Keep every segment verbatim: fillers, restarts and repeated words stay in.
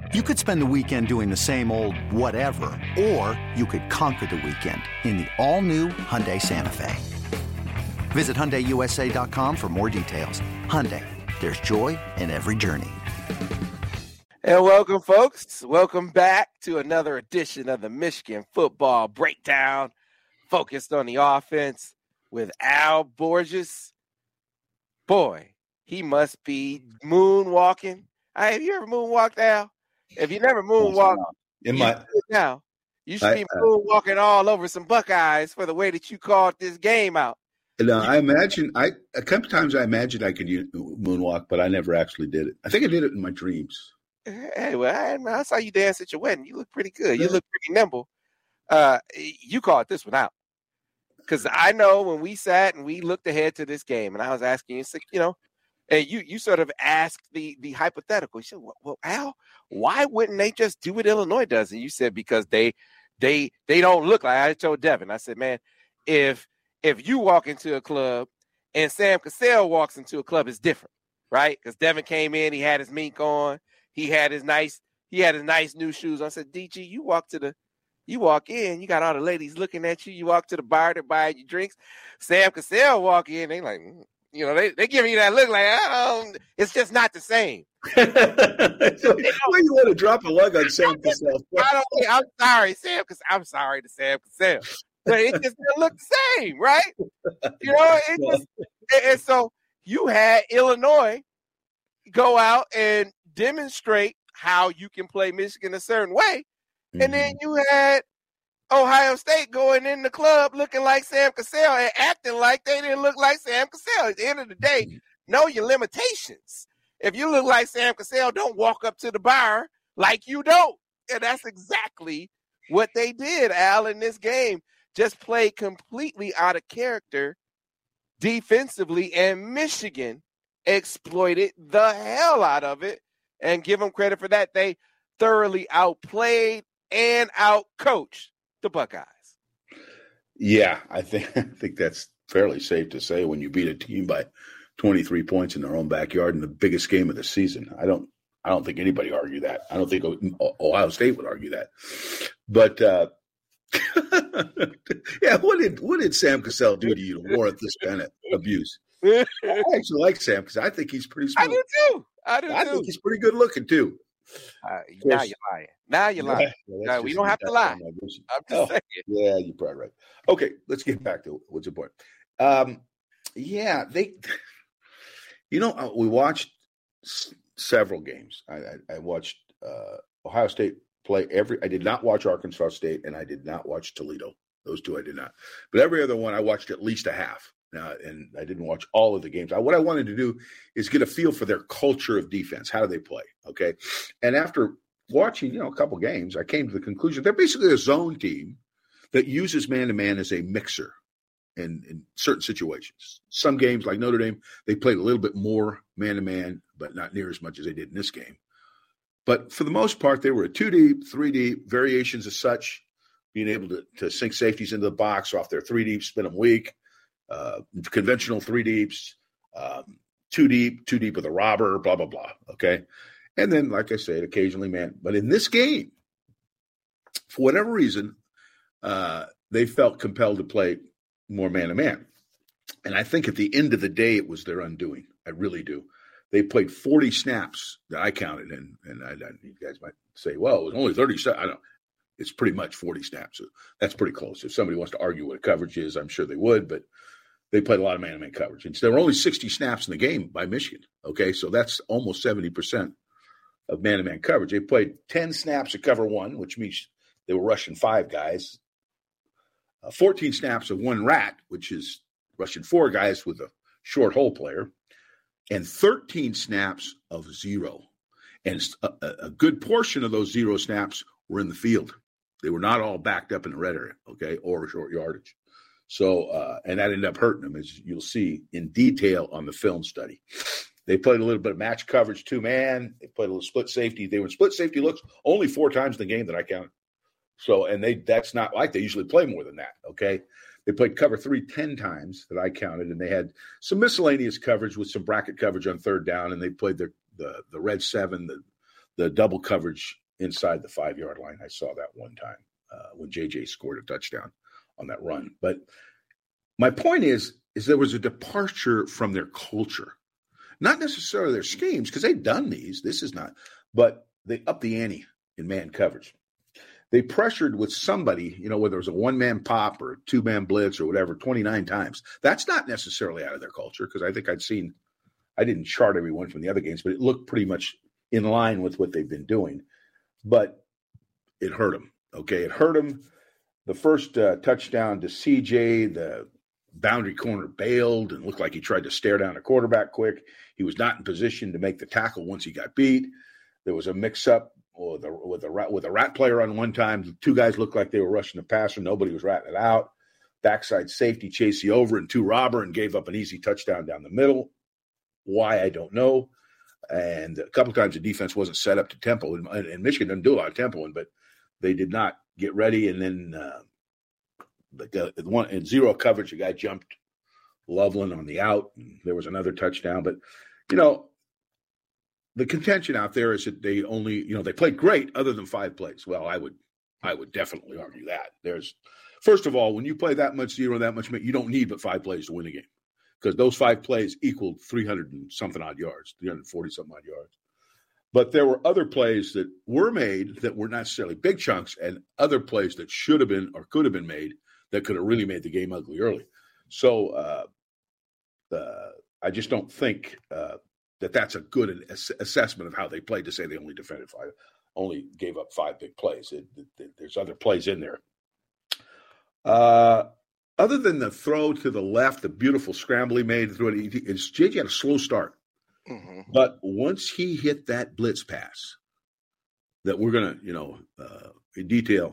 You could spend the weekend doing the same old whatever, or you could conquer the weekend in the all-new Hyundai Santa Fe. Visit Hyundai U S A dot com for more details. Hyundai, there's joy in every journey. And welcome, folks. Welcome back to another edition of the Michigan Football Breakdown, focused on the offense with Al Borges. Boy, he must be moonwalking. Hey, have you ever moonwalked, Al? If you never moonwalked, in my now you should I, be moonwalking all over some Buckeyes for the way that you called this game out. No, I imagine I a couple times I imagined I could use, moonwalk, but I never actually did it. I think I did it in my dreams. Hey, well, I, I saw you dance at your wedding. You look pretty good. You look pretty nimble. Uh, you called this one out, because I know when we sat and we looked ahead to this game, and I was asking you, you know. And you you sort of asked the the hypothetical. You said, well, well, Al, why wouldn't they just do what Illinois does? And you said, because they they they don't look like. I told Devin, I said, man, if if you walk into a club and Sam Cassell walks into a club, it's different, right? Because Devin came in, he had his mink on, he had his nice he had his nice new shoes on. I said, D G, you walk to the you walk in, you got all the ladies looking at you. You walk to the bar to buy you drinks. Sam Cassell walk in, they like. You know, they they giving you that look like, oh, it's just not the same. So, why you want to drop a lug on Sam Cassell? I don't, I'm sorry, Sam, because I'm sorry to Sam Cassell. But it just didn't look the same, right? You know, it just, and, and so you had Illinois go out and demonstrate how you can play Michigan a certain way. Mm-hmm. And then you had Ohio State going in the club looking like Sam Cassell and acting like they didn't look like Sam Cassell. At the end of the day, know your limitations. If you look like Sam Cassell, don't walk up to the bar like you don't. And that's exactly what they did, Al, in this game. Just played completely out of character defensively, and Michigan exploited the hell out of it. And give them credit for that. They thoroughly outplayed and outcoached the Buckeyes. Yeah, I think I think that's fairly safe to say when you beat a team by twenty-three points in their own backyard in the biggest game of the season. I don't I don't think anybody argue that. I don't think Ohio State would argue that. But uh, yeah, what did what did Sam Cassell do to you to warrant this kind of abuse? I actually like Sam because I think he's pretty smart. I do too. I do I too. think he's pretty good looking too. Uh, now you're lying. Now you're lying. Yeah, no, we don't have to lie. I'm just oh, saying. Yeah, you're probably right. Okay, let's get back to what's important. Um, yeah, they. You know, we watched s- several games. I, I, I watched uh, Ohio State play every. I did not watch Arkansas State, and I did not watch Toledo. Those two I did not. But every other one, I watched at least a half. Uh, and I didn't watch all of the games. I, what I wanted to do is get a feel for their culture of defense. How do they play? Okay. And after watching, you know, a couple games, I came to the conclusion they're basically a zone team that uses man-to-man as a mixer in, in certain situations. Some games, like Notre Dame, they played a little bit more man-to-man, but not near as much as they did in this game. But for the most part, they were a two deep, three deep, variations of such, being able to, to sink safeties into the box off their three deep, spin them weak. Uh, conventional three deeps, um, two deep, two deep with a robber, blah, blah, blah. Okay. And then, like I said, occasionally, man, but in this game, for whatever reason, uh, they felt compelled to play more man to man. And I think at the end of the day, it was their undoing. I really do. They played forty snaps that I counted. And, and I, I, you guys might say, well, it was only thirty. I don't, it's pretty much forty snaps. So that's pretty close. If somebody wants to argue what a coverage is, I'm sure they would, but they played a lot of man-to-man coverage. And so there were only sixty snaps in the game by Michigan. Okay, so that's almost seventy percent of man-to-man coverage. They played ten snaps of cover one, which means they were rushing five guys. Uh, fourteen snaps of one rat, which is rushing four guys with a short hole player. And thirteen snaps of zero. And a, a good portion of those zero snaps were in the field. They were not all backed up in the red area, okay, or short yardage. So, uh, and that ended up hurting them, as you'll see in detail on the film study. They played a little bit of match coverage, two-man. They played a little split safety. They were split safety looks only four times in the game that I counted. So, and they that's not like they usually play more than that, okay? They played cover three ten times that I counted, and they had some miscellaneous coverage with some bracket coverage on third down, and they played their, the the red seven, the the double coverage inside the five-yard line. I saw that one time uh, when J J scored a touchdown on that run. But my point is, is there was a departure from their culture. Not necessarily their schemes, because they've done these. This is not. But they upped the ante in man coverage. They pressured with somebody, you know, whether it was a one-man pop or a two-man blitz or whatever, twenty-nine times. That's not necessarily out of their culture, because I think I'd seen – I didn't chart every one from the other games, but it looked pretty much in line with what they've been doing. But it hurt them, okay? It hurt them. The first uh, touchdown to C J, the boundary corner bailed and looked like he tried to stare down a quarterback quick. He was not in position to make the tackle once he got beat. There was a mix-up with a, with a, with a rat player on one time. The two guys looked like they were rushing the passer. Nobody was ratting it out. Backside safety chased you over and two robber and gave up an easy touchdown down the middle. Why, I don't know. And a couple times the defense wasn't set up to tempo. And, and Michigan doesn't do a lot of tempoing, but they did not get ready. And then uh, the, the one in zero coverage, the guy jumped Loveland on the out. And there was another touchdown. But, you know, the contention out there is that they only, you know, they played great other than five plays. Well, I would, I would definitely argue that. There's, first of all, when you play that much zero, that much, you don't need but five plays to win a game, because those five plays equaled three hundred and something odd yards, three hundred forty something odd yards. But there were other plays that were made that were not necessarily big chunks, and other plays that should have been or could have been made that could have really made the game ugly early. So uh, uh, I just don't think uh, that that's a good ass- assessment of how they played to say they only defended five, only gave up five big plays. It, it, there's other plays in there. Uh, other than the throw to the left, the beautiful scramble he made through it, it's J J had a slow start. Mm-hmm. But once he hit that blitz pass that we're going to, you know, uh, in detail,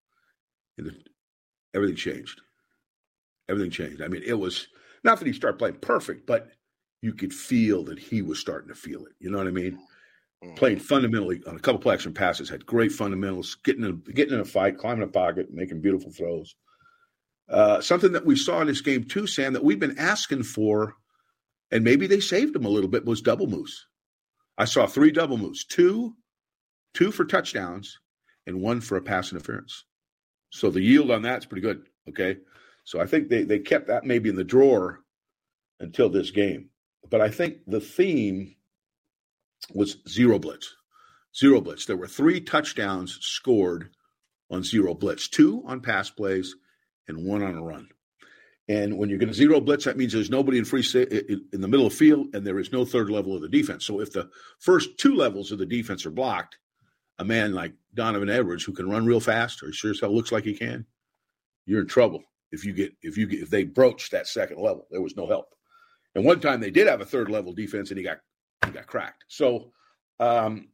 everything changed. Everything changed. I mean, it was not that he started playing perfect, but you could feel that he was starting to feel it. You know what I mean? Mm-hmm. Playing fundamentally on a couple play action passes, had great fundamentals, getting in, getting in a fight, climbing a pocket, making beautiful throws. Uh, something that we saw in this game too, Sam, that we've been asking for, and maybe they saved him a little bit, was double moves. I saw three double moves, two, two for touchdowns and one for a pass interference. So the yield on that's pretty good, okay? So I think they, they kept that maybe in the drawer until this game. But I think the theme was zero blitz. Zero blitz. There were three touchdowns scored on zero blitz, two on pass plays and one on a run. And when you're going to zero blitz, that means there's nobody in free in the middle of the field, and there is no third level of the defense. So if the first two levels of the defense are blocked, a man like Donovan Edwards, who can run real fast, or sure as hell looks like he can, you're in trouble. If you get if you get if they broach that second level, there was no help. And one time they did have a third level defense, and he got he got cracked. So um,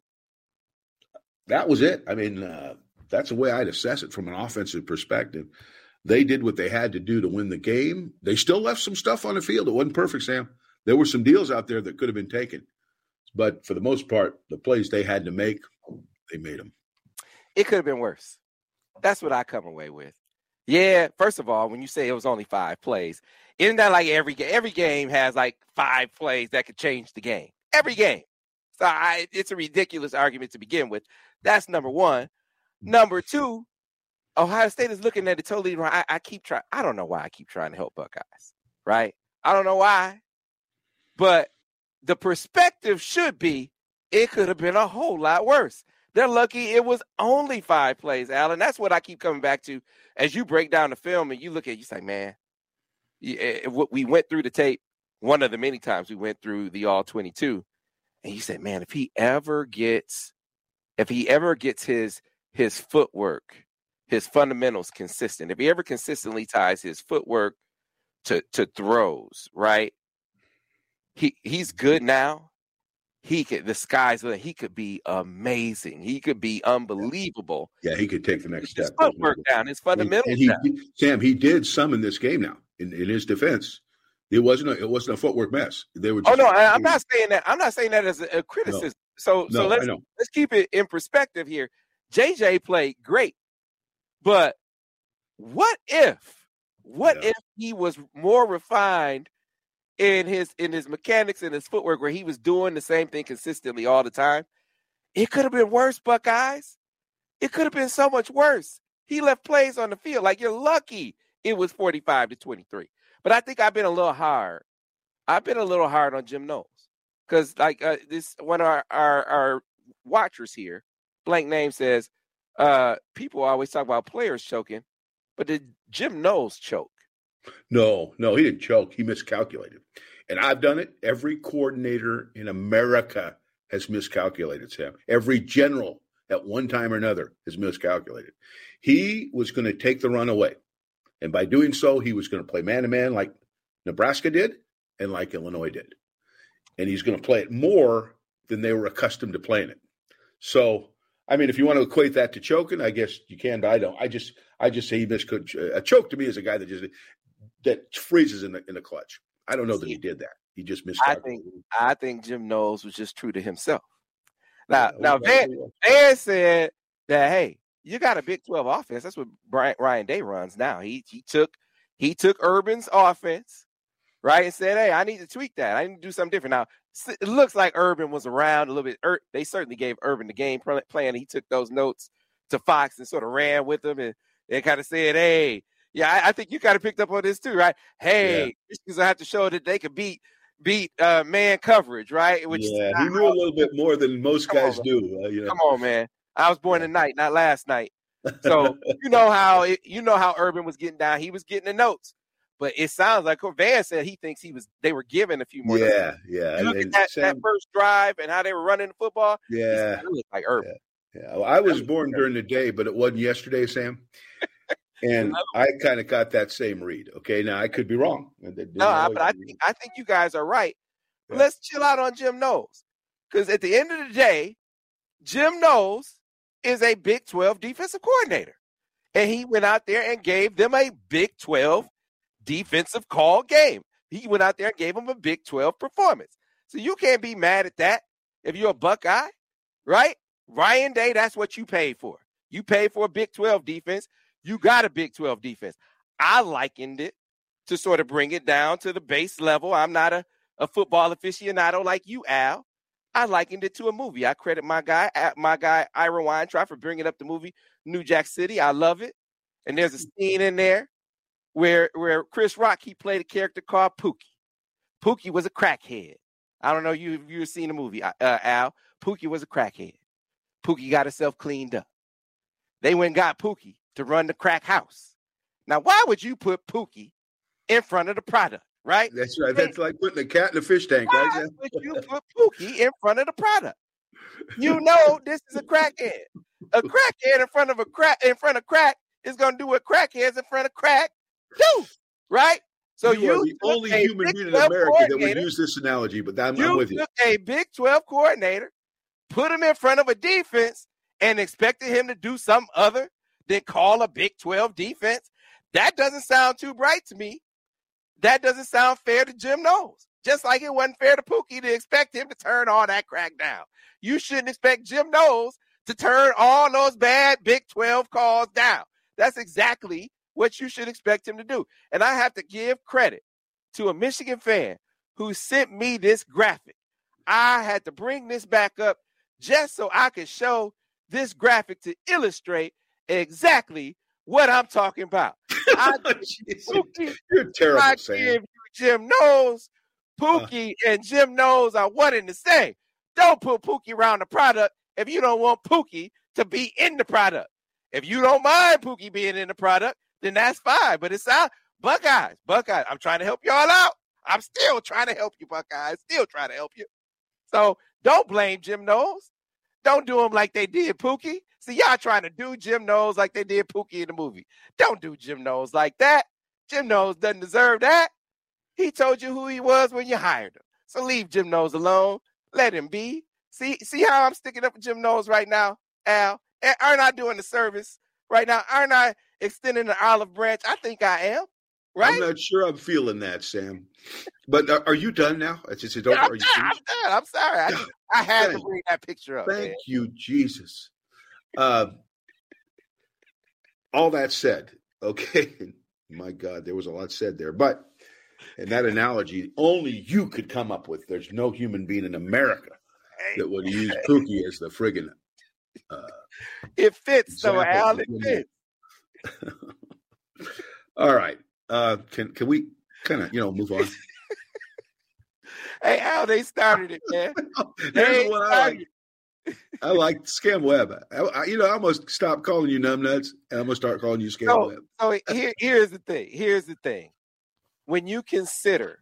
that was it. I mean, uh, that's the way I'd assess it from an offensive perspective. They did what they had to do to win the game. They still left some stuff on the field. It wasn't perfect, Sam. There were some deals out there that could have been taken. But for the most part, the plays they had to make, they made them. It could have been worse. That's what I come away with. Yeah, first of all, when you say it was only five plays, isn't that like every game? Every game has like five plays that could change the game. Every game. So I, it's a ridiculous argument to begin with. That's number one. Number two, Ohio State is looking at it totally wrong. I, I keep trying. I don't know why I keep trying to help Buckeyes, right? I don't know why. But the perspective should be it could have been a whole lot worse. They're lucky it was only five plays, Alan. That's what I keep coming back to. As you break down the film and you look at it, you say, man, we went through the tape one of the many times we went through the all twenty-two. And you said, man, if he ever gets, if he ever gets his his footwork, his fundamentals consistent, if he ever consistently ties his footwork to, to throws, right? He he's good now. He could, the sky's limit. He could be amazing. He could be unbelievable. Yeah, he could take the next his step. His footwork down, his fundamentals and he, down. Sam, he did some in this game now. In, in his defense, it wasn't a, it wasn't a footwork mess. They were. Just, oh no, I, I'm not saying that. I'm not saying that as a, a criticism. No. So no, so let's let's keep it in perspective here. J J played great, but what if what yeah. if he was more refined in his in his mechanics and his footwork, where he was doing the same thing consistently all the time, It could have been worse, Buckeyes. It could have been so much worse. He left plays on the field. Like, you're lucky it was forty-five to twenty-three. But I think I've been a little hard. I've been a little hard on Jim Knowles. Because, like, uh, this one of our, our, our watchers here, blank name, says, uh, people always talk about players choking, but did Jim Knowles choke? No, no, he didn't choke. He miscalculated. And I've done it. Every coordinator in America has miscalculated, Sam. Every general at one time or another has miscalculated. He was going to take the run away. And by doing so, he was going to play man-to-man like Nebraska did and like Illinois did. And he's going to play it more than they were accustomed to playing it. So, I mean, if you want to equate that to choking, I guess you can, but I don't. I just I just say he miscoached. A choke to me is a guy that just that freezes in the in the clutch. I don't know that he did that. He just miscalculated. I think I think Jim Knowles was just true to himself. Now, Yeah, now okay. Van, Van said that, hey, you got a Big twelve offense. That's what Brian, Ryan Day runs now. He he took he took Urban's offense, right, and said, hey, I need to tweak that. I need to do something different. Now, it looks like Urban was around a little bit. Ur- they certainly gave Urban the game plan. He took those notes to Fox and sort of ran with them, and they kind of said, hey, yeah, I, I think you kind of picked up on this too, right? Hey, yeah. Michigan's going to have to show that they could beat beat uh, man coverage, right? Which yeah, he knew a little bit more than most Come guys on, do. Uh, you know. Come on, man. I was born tonight, not last night. So you know how it, you know how Urban was getting down. He was getting the notes. But it sounds like Van said he thinks he was. They were given a few more. Yeah, notes. yeah. You look and, at that, Sam, that first drive and how they were running the football. Yeah, it looked like Urban. Yeah, yeah. Well, I was born during the day, but it wasn't yesterday, Sam. And I kind of got that same read. Okay, now I could be wrong. No, but I think I think you guys are right. Yeah. Let's chill out on Jim Knowles, because at the end of the day, Jim Knowles is a Big twelve defensive coordinator, and he went out there and gave them a Big twelve defensive call game. He went out there and gave them a Big twelve performance. So you can't be mad at that if you're a Buckeye, right? Ryan Day, that's what you paid for. You paid for a Big twelve defense. You got a Big twelve defense. I likened it to sort of bring it down to the base level. I'm not a, a football aficionado like you, Al. I likened it to a movie. I credit my guy, my guy Ira Weintraub, for bringing up the movie New Jack City. I love it. And there's a scene in there where where Chris Rock, he played a character called Pookie. Pookie was a crackhead. I don't know you if you've seen the movie, uh, Al. Pookie was a crackhead. Pookie got himself cleaned up. They went and got Pookie to run the crack house. Now, why would you put Pookie in front of the product, right? That's right. That's like putting a cat in a fish tank, why right? Why would you put Pookie in front of the product? You know this is a crackhead. A crackhead in front of a crack in front of crack is going to do what crackheads in front of crack do, right? So you, you are the only human being in America that would use this analogy, but I'm, you I'm with you. Took a Big twelve coordinator, put him in front of a defense, and expected him to do something other than call a Big twelve defense. That doesn't sound too bright to me. That doesn't sound fair to Jim Knowles. Just like it wasn't fair to Pookie to expect him to turn all that crack down. You shouldn't expect Jim Knowles to turn all those bad Big twelve calls down. That's exactly what you should expect him to do. And I have to give credit to a Michigan fan who sent me this graphic. I had to bring this back up just so I could show this graphic to illustrate exactly what I'm talking about. I, Pookie, You're terrible, I Sam. give you Jim Knowles. Pookie uh. and Jim Knowles are one and the same. Don't put Pookie around the product if you don't want Pookie to be in the product. If you don't mind Pookie being in the product, then that's fine. But it's out. Buckeyes, Buckeyes, I'm trying to help y'all out. I'm still trying to help you, Buckeyes. Still trying to help you. So don't blame Jim Knowles. Don't do him like they did Pookie. See, y'all trying to do Jim Knowles like they did Pookie in the movie. Don't do Jim Knowles like that. Jim Knowles doesn't deserve that. He told you who he was when you hired him. So leave Jim Knowles alone. Let him be. See, see how I'm sticking up for Jim Knowles right now, Al? Aren't I doing the service right now? Aren't I extending the olive branch? I think I am. Right? I'm not sure I'm feeling that, Sam. But are, are you done now? It's just, don't, yeah, I'm, are you done. I'm done. I'm sorry. I, I had Thank, to bring that picture up. Thank man. you, Jesus. Uh, all that said, okay, my God, there was a lot said there. But in that analogy, only you could come up with, there's no human being in America that would use Pookie as the friggin' uh, it fits example. though, Al. It fits. All right. Uh, can can we kind of, you know, move on? Hey, Al, they started it, man. Here's They the one I started like. I like Scam Web. I, I, you know, I'm going to stop calling you numbnuts, and I'm going to start calling you Scam So, Web. so here, here's the thing. Here's the thing. When you consider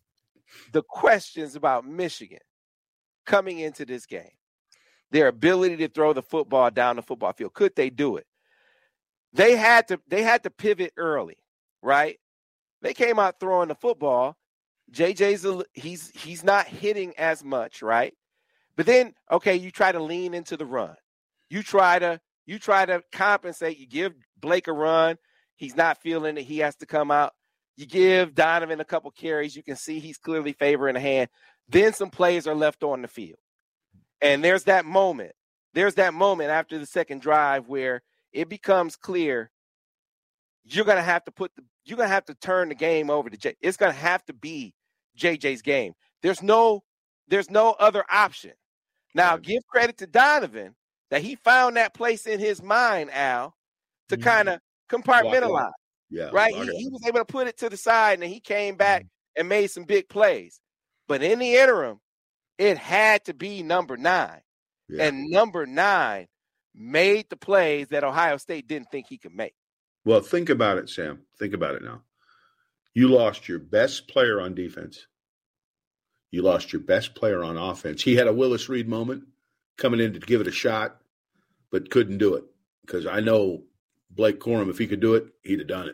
the questions about Michigan coming into this game, their ability to throw the football down the football field, could they do it? They had to. They had to pivot early, right? They came out throwing the football. J J's a, he's he's not hitting as much, right? But then, okay, you try to lean into the run. You try to you try to compensate. You give Blake a run. He's not feeling it. He has to come out. You give Donovan a couple carries. You can see he's clearly favoring the hand. Then some plays are left on the field. And there's that moment. There's that moment after the second drive where it becomes clear you're going to have to put the, you're going to have to turn the game over to J. It's going to have to be J J's game. There's no, there's no other option. Now, Right. give credit to Donovan that he found that place in his mind, Al, to Mhm. kind of compartmentalize, Yeah. right? lock He, it he up. was able to put it to the side, and then he came back and made some big plays. But in the interim, it had to be number nine. Yeah. And number nine made the plays that Ohio State didn't think he could make. Well, think about it, Sam. Think about it now. You lost your best player on defense. You lost your best player on offense. He had a Willis Reed moment coming in to give it a shot, but couldn't do it because I know Blake Corum, if he could do it, he'd have done it.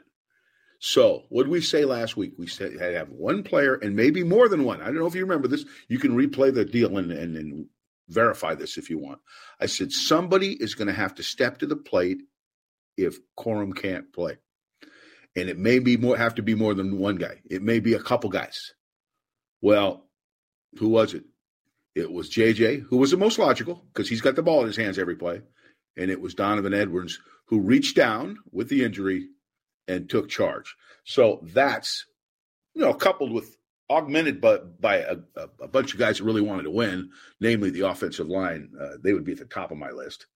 So what did we say last week? We said had to have one player and maybe more than one. I don't know if you remember this. You can replay the deal and, and, and verify this if you want. I said somebody is going to have to step to the plate if Corum can't play. And it may be more have to be more than one guy. It may be a couple guys. Well, who was it? It was J J, who was the most logical because he's got the ball in his hands every play. And it was Donovan Edwards who reached down with the injury and took charge. So that's, you know, coupled with augmented by, by a, a, a bunch of guys that really wanted to win, namely the offensive line. Uh, they would be at the top of my list.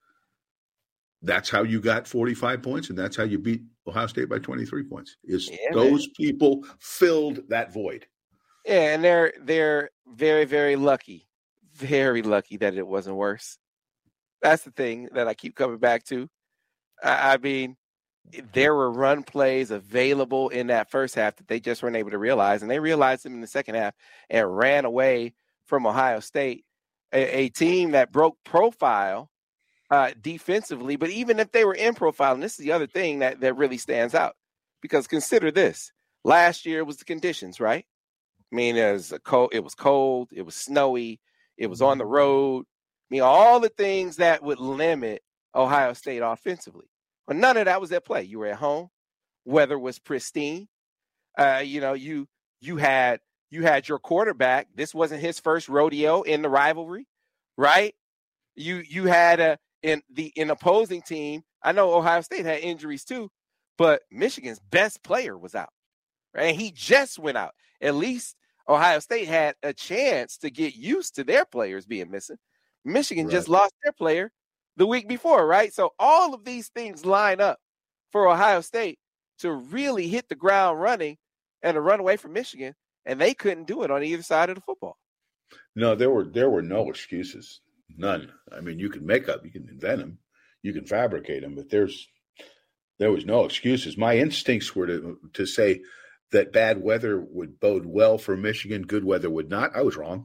That's how you got forty-five points, and that's how you beat Ohio State by twenty-three points. Is Yeah, those man. people filled that void. Yeah, and they're they're very, very lucky. Very lucky that it wasn't worse. That's the thing that I keep coming back to. I, I mean, there were run plays available in that first half that they just weren't able to realize, and they realized them in the second half and ran away from Ohio State, a, a team that broke profile uh, defensively. But even if they were in profile, and this is the other thing that, that really stands out, because consider this. Last year was the conditions, right? I mean, it was, a cold, it was cold, it was snowy, it was on the road. I mean, all the things that would limit Ohio State offensively. But none of that was at play. You were at home. Weather was pristine. Uh, you know, you you had you had your quarterback. This wasn't his first rodeo in the rivalry, right? You you had a in the in opposing team. I know Ohio State had injuries too, but Michigan's best player was out, right? And he just went out. At least Ohio State had a chance to get used to their players being missing. Michigan Right. just lost their player the week before, right? So all of these things line up for Ohio State to really hit the ground running and to run away from Michigan, and they couldn't do it on either side of the football. No, there were there were no excuses, none. I mean, you can make up, you can invent them, you can fabricate them, but there's there was no excuses. My instincts were to to say that bad weather would bode well for Michigan, good weather would not. I was wrong.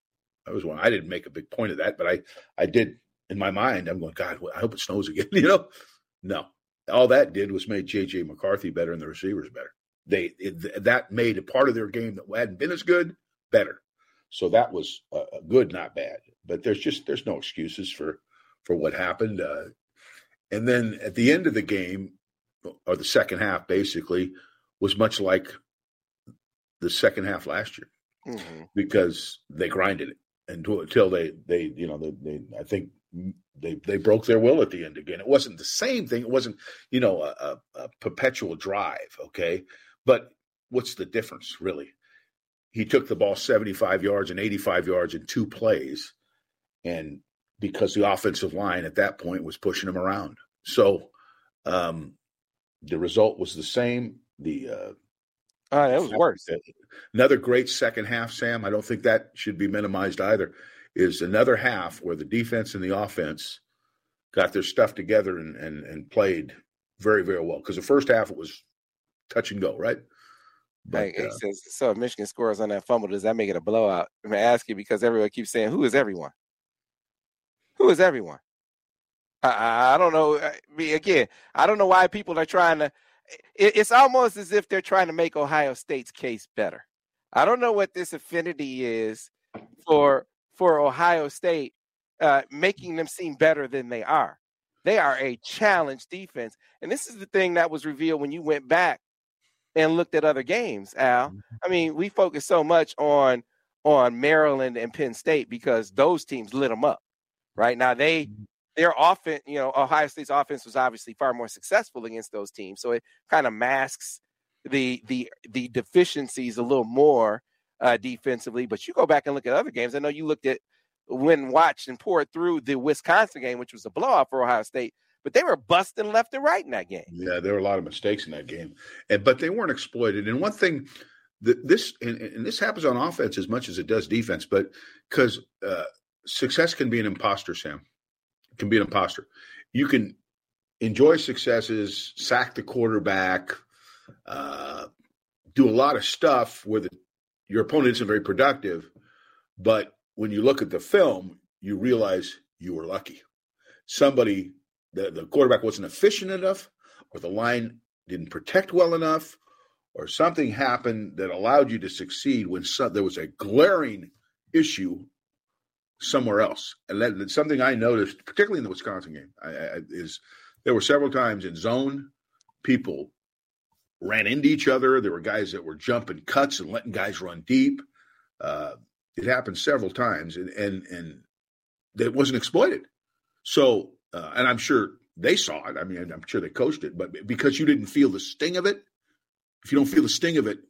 I was wrong. I didn't make a big point of that, but I I did in my mind. I'm going, God, I hope it snows again. You know, no. All that did was made J J McCarthy better and the receivers better. They it, that made a part of their game that hadn't been as good better. So that was uh, good, not bad. But there's just there's no excuses for for what happened. Uh, and then at the end of the game, or the second half, basically, was much like the second half last year Mm-hmm. because they grinded it until, until they they you know they, they I think they they broke their will at the end again. It wasn't the same thing. It wasn't you know a, a, a perpetual drive. Okay, but what's the difference really? He took the ball seventy-five yards and eighty-five yards in two plays, and because the offensive line at that point was pushing them around. So um, the result was the same. The uh, uh, it was worse. Another great second half, Sam. I don't think that should be minimized either. Is another half where the defense and the offense got their stuff together and and, and played very, very well. Because the first half it was touch and go, right? But, hey, uh, says, so if Michigan scores on that fumble, does that make it a blowout? I'm going to ask you because everyone keeps saying, who is everyone? Who is everyone? I, I don't know. I mean, again, I don't know why people are trying to it, – it's almost as if they're trying to make Ohio State's case better. I don't know what this affinity is for for Ohio State, uh, making them seem better than they are. They are a challenged defense. And this is the thing that was revealed when you went back and looked at other games, Al. I mean, we focus so much on on Maryland and Penn State because those teams lit them up, right? Now, they their offense, you know, Ohio State's offense was obviously far more successful against those teams, so it kind of masks the the the deficiencies a little more uh, defensively. But you go back and look at other games. I know you looked at when watched and poured through the Wisconsin game, which was a blowout for Ohio State. But they were busting left and right in that game. Yeah, there were a lot of mistakes in that game, and but they weren't exploited. And one thing that this and, and this happens on offense as much as it does defense, but because uh, success can be an imposter, Sam, it can be an imposter. You can enjoy successes, sack the quarterback, uh, do a lot of stuff where the, your opponent isn't very productive, but when you look at the film, you realize you were lucky. Somebody. The, the quarterback wasn't efficient enough, or the line didn't protect well enough, or something happened that allowed you to succeed when some, there was a glaring issue somewhere else. And that, that's something I noticed, particularly in the Wisconsin game, I, I, is there were several times in zone people ran into each other. There were guys that were jumping cuts and letting guys run deep. Uh, it happened several times, and and and it wasn't exploited. So. Uh, and I'm sure they saw it. I mean, I'm sure they coached it. But because you didn't feel the sting of it, if you don't feel the sting of it,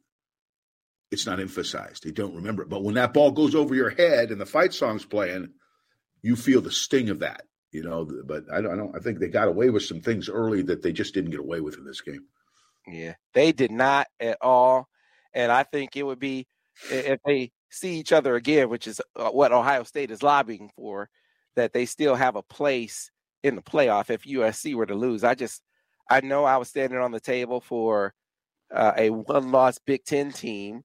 it's not emphasized. You don't remember it. But when that ball goes over your head and the fight song's playing, you feel the sting of that. You know. But I don't. I, don't, I think they got away with some things early that they just didn't get away with in this game. Yeah, they did not at all. And I think it would be if they see each other again, which is what Ohio State is lobbying for, that they still have a place in the playoff if U S C were to lose. I just, I know I was standing on the table for uh, a one-loss Big Ten team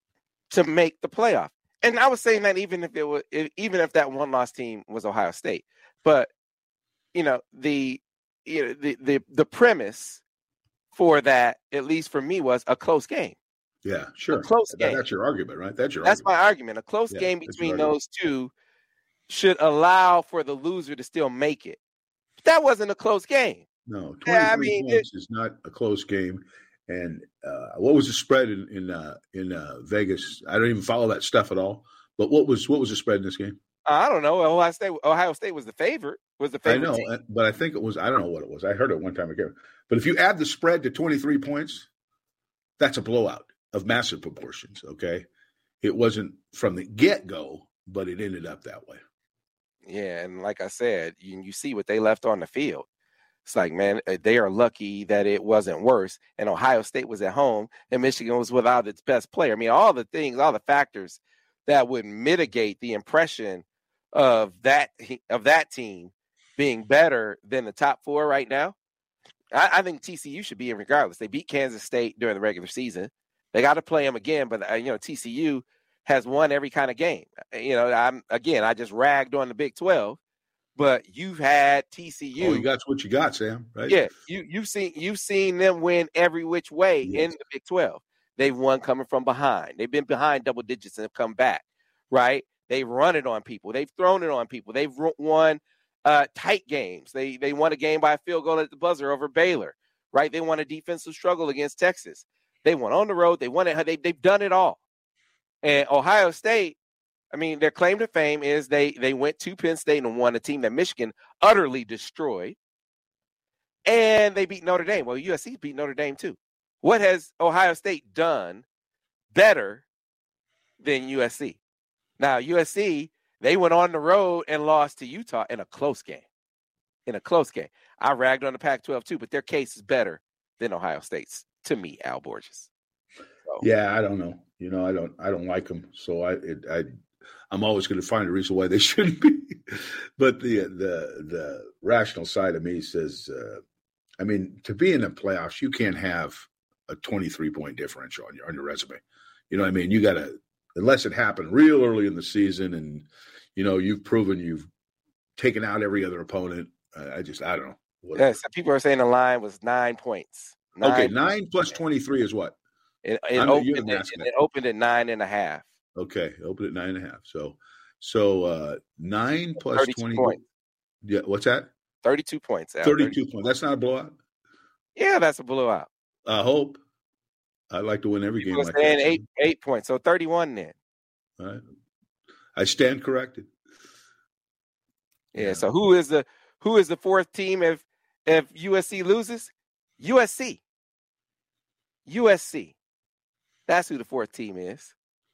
to make the playoff. And I was saying that even if it was, if, even if that one-loss team was Ohio State. But, you know, the, you know, the, the, the premise for that, at least for me, was a close game. Yeah, sure. A close that, game. That's your argument, right? That's your That's argument. my argument. A close yeah, game between those two should allow for the loser to still make it. That wasn't a close game. No, twenty-three yeah, I mean, points it, is not a close game. And uh, what was the spread in in, uh, in uh, Vegas? I don't even follow that stuff at all. But what was what was the spread in this game? I don't know. Ohio State Ohio State was the favorite. Was the favorite? I know, team. But I think it was. I don't know what it was. I heard it one time again. But if you add the spread to twenty-three points, that's a blowout of massive proportions. Okay, it wasn't from the get go, but it ended up that way. Yeah, and like I said, you, you see what they left on the field. It's like, man, they are lucky that it wasn't worse. And Ohio State was at home, and Michigan was without its best player. I mean, all the things, all the factors that would mitigate the impression of that of that team being better than the top four right now. I, I think T C U should be in regardless. They beat Kansas State during the regular season. They got to play them again, but uh, you know, T C U has won every kind of game. You know, I'm again, I just ragged on the Big twelve, but you've had T C U. Oh, you got what you got, Sam, right? Yeah, you you've seen you've seen them win every which way yes. in the Big twelve. They've won coming from behind. They've been behind double digits and have come back, right? They've run it on people. They've thrown it on people. They've won uh, tight games. They they won a game by a field goal at the buzzer over Baylor, right? They won a defensive struggle against Texas. They won on the road. They won it. They, they've done it all. And Ohio State, I mean, their claim to fame is they they went to Penn State and won a team that Michigan utterly destroyed. And they beat Notre Dame. Well, U S C beat Notre Dame too. What has Ohio State done better than U S C? Now, U S C They went on the road and lost to Utah in a close game. In a close game. I ragged on the Pac twelve too, but their case is better than Ohio State's to me, Al Borges. So. Yeah, I don't know. You know, I don't I don't like them. So I it, I I'm always going to find a reason why they shouldn't be. But the the the rational side of me says, uh, I mean, to be in the playoffs, you can't have a twenty-three point differential on your on your resume. You know what I mean? You got to, unless it happened real early in the season, and you know you've proven you've taken out every other opponent. Uh, I just I don't know. Yeah, so people are saying the line was nine points. Nine okay, nine points. Plus twenty-three is what? It, it, opened, it, it opened at nine and a half. Okay, opened at nine and a half. So, so uh, nine plus twenty. Points. Yeah, what's that? Thirty-two points. Al. Thirty-two, thirty-two points. That's not a blowout. Yeah, that's a blowout. I hope. I'd like to win every People game. Like saying eight, eight points. So thirty-one then. All right. I stand corrected. Yeah. So who is the who is the fourth team if if U S C loses? U S C. U S C. That's who the fourth team is.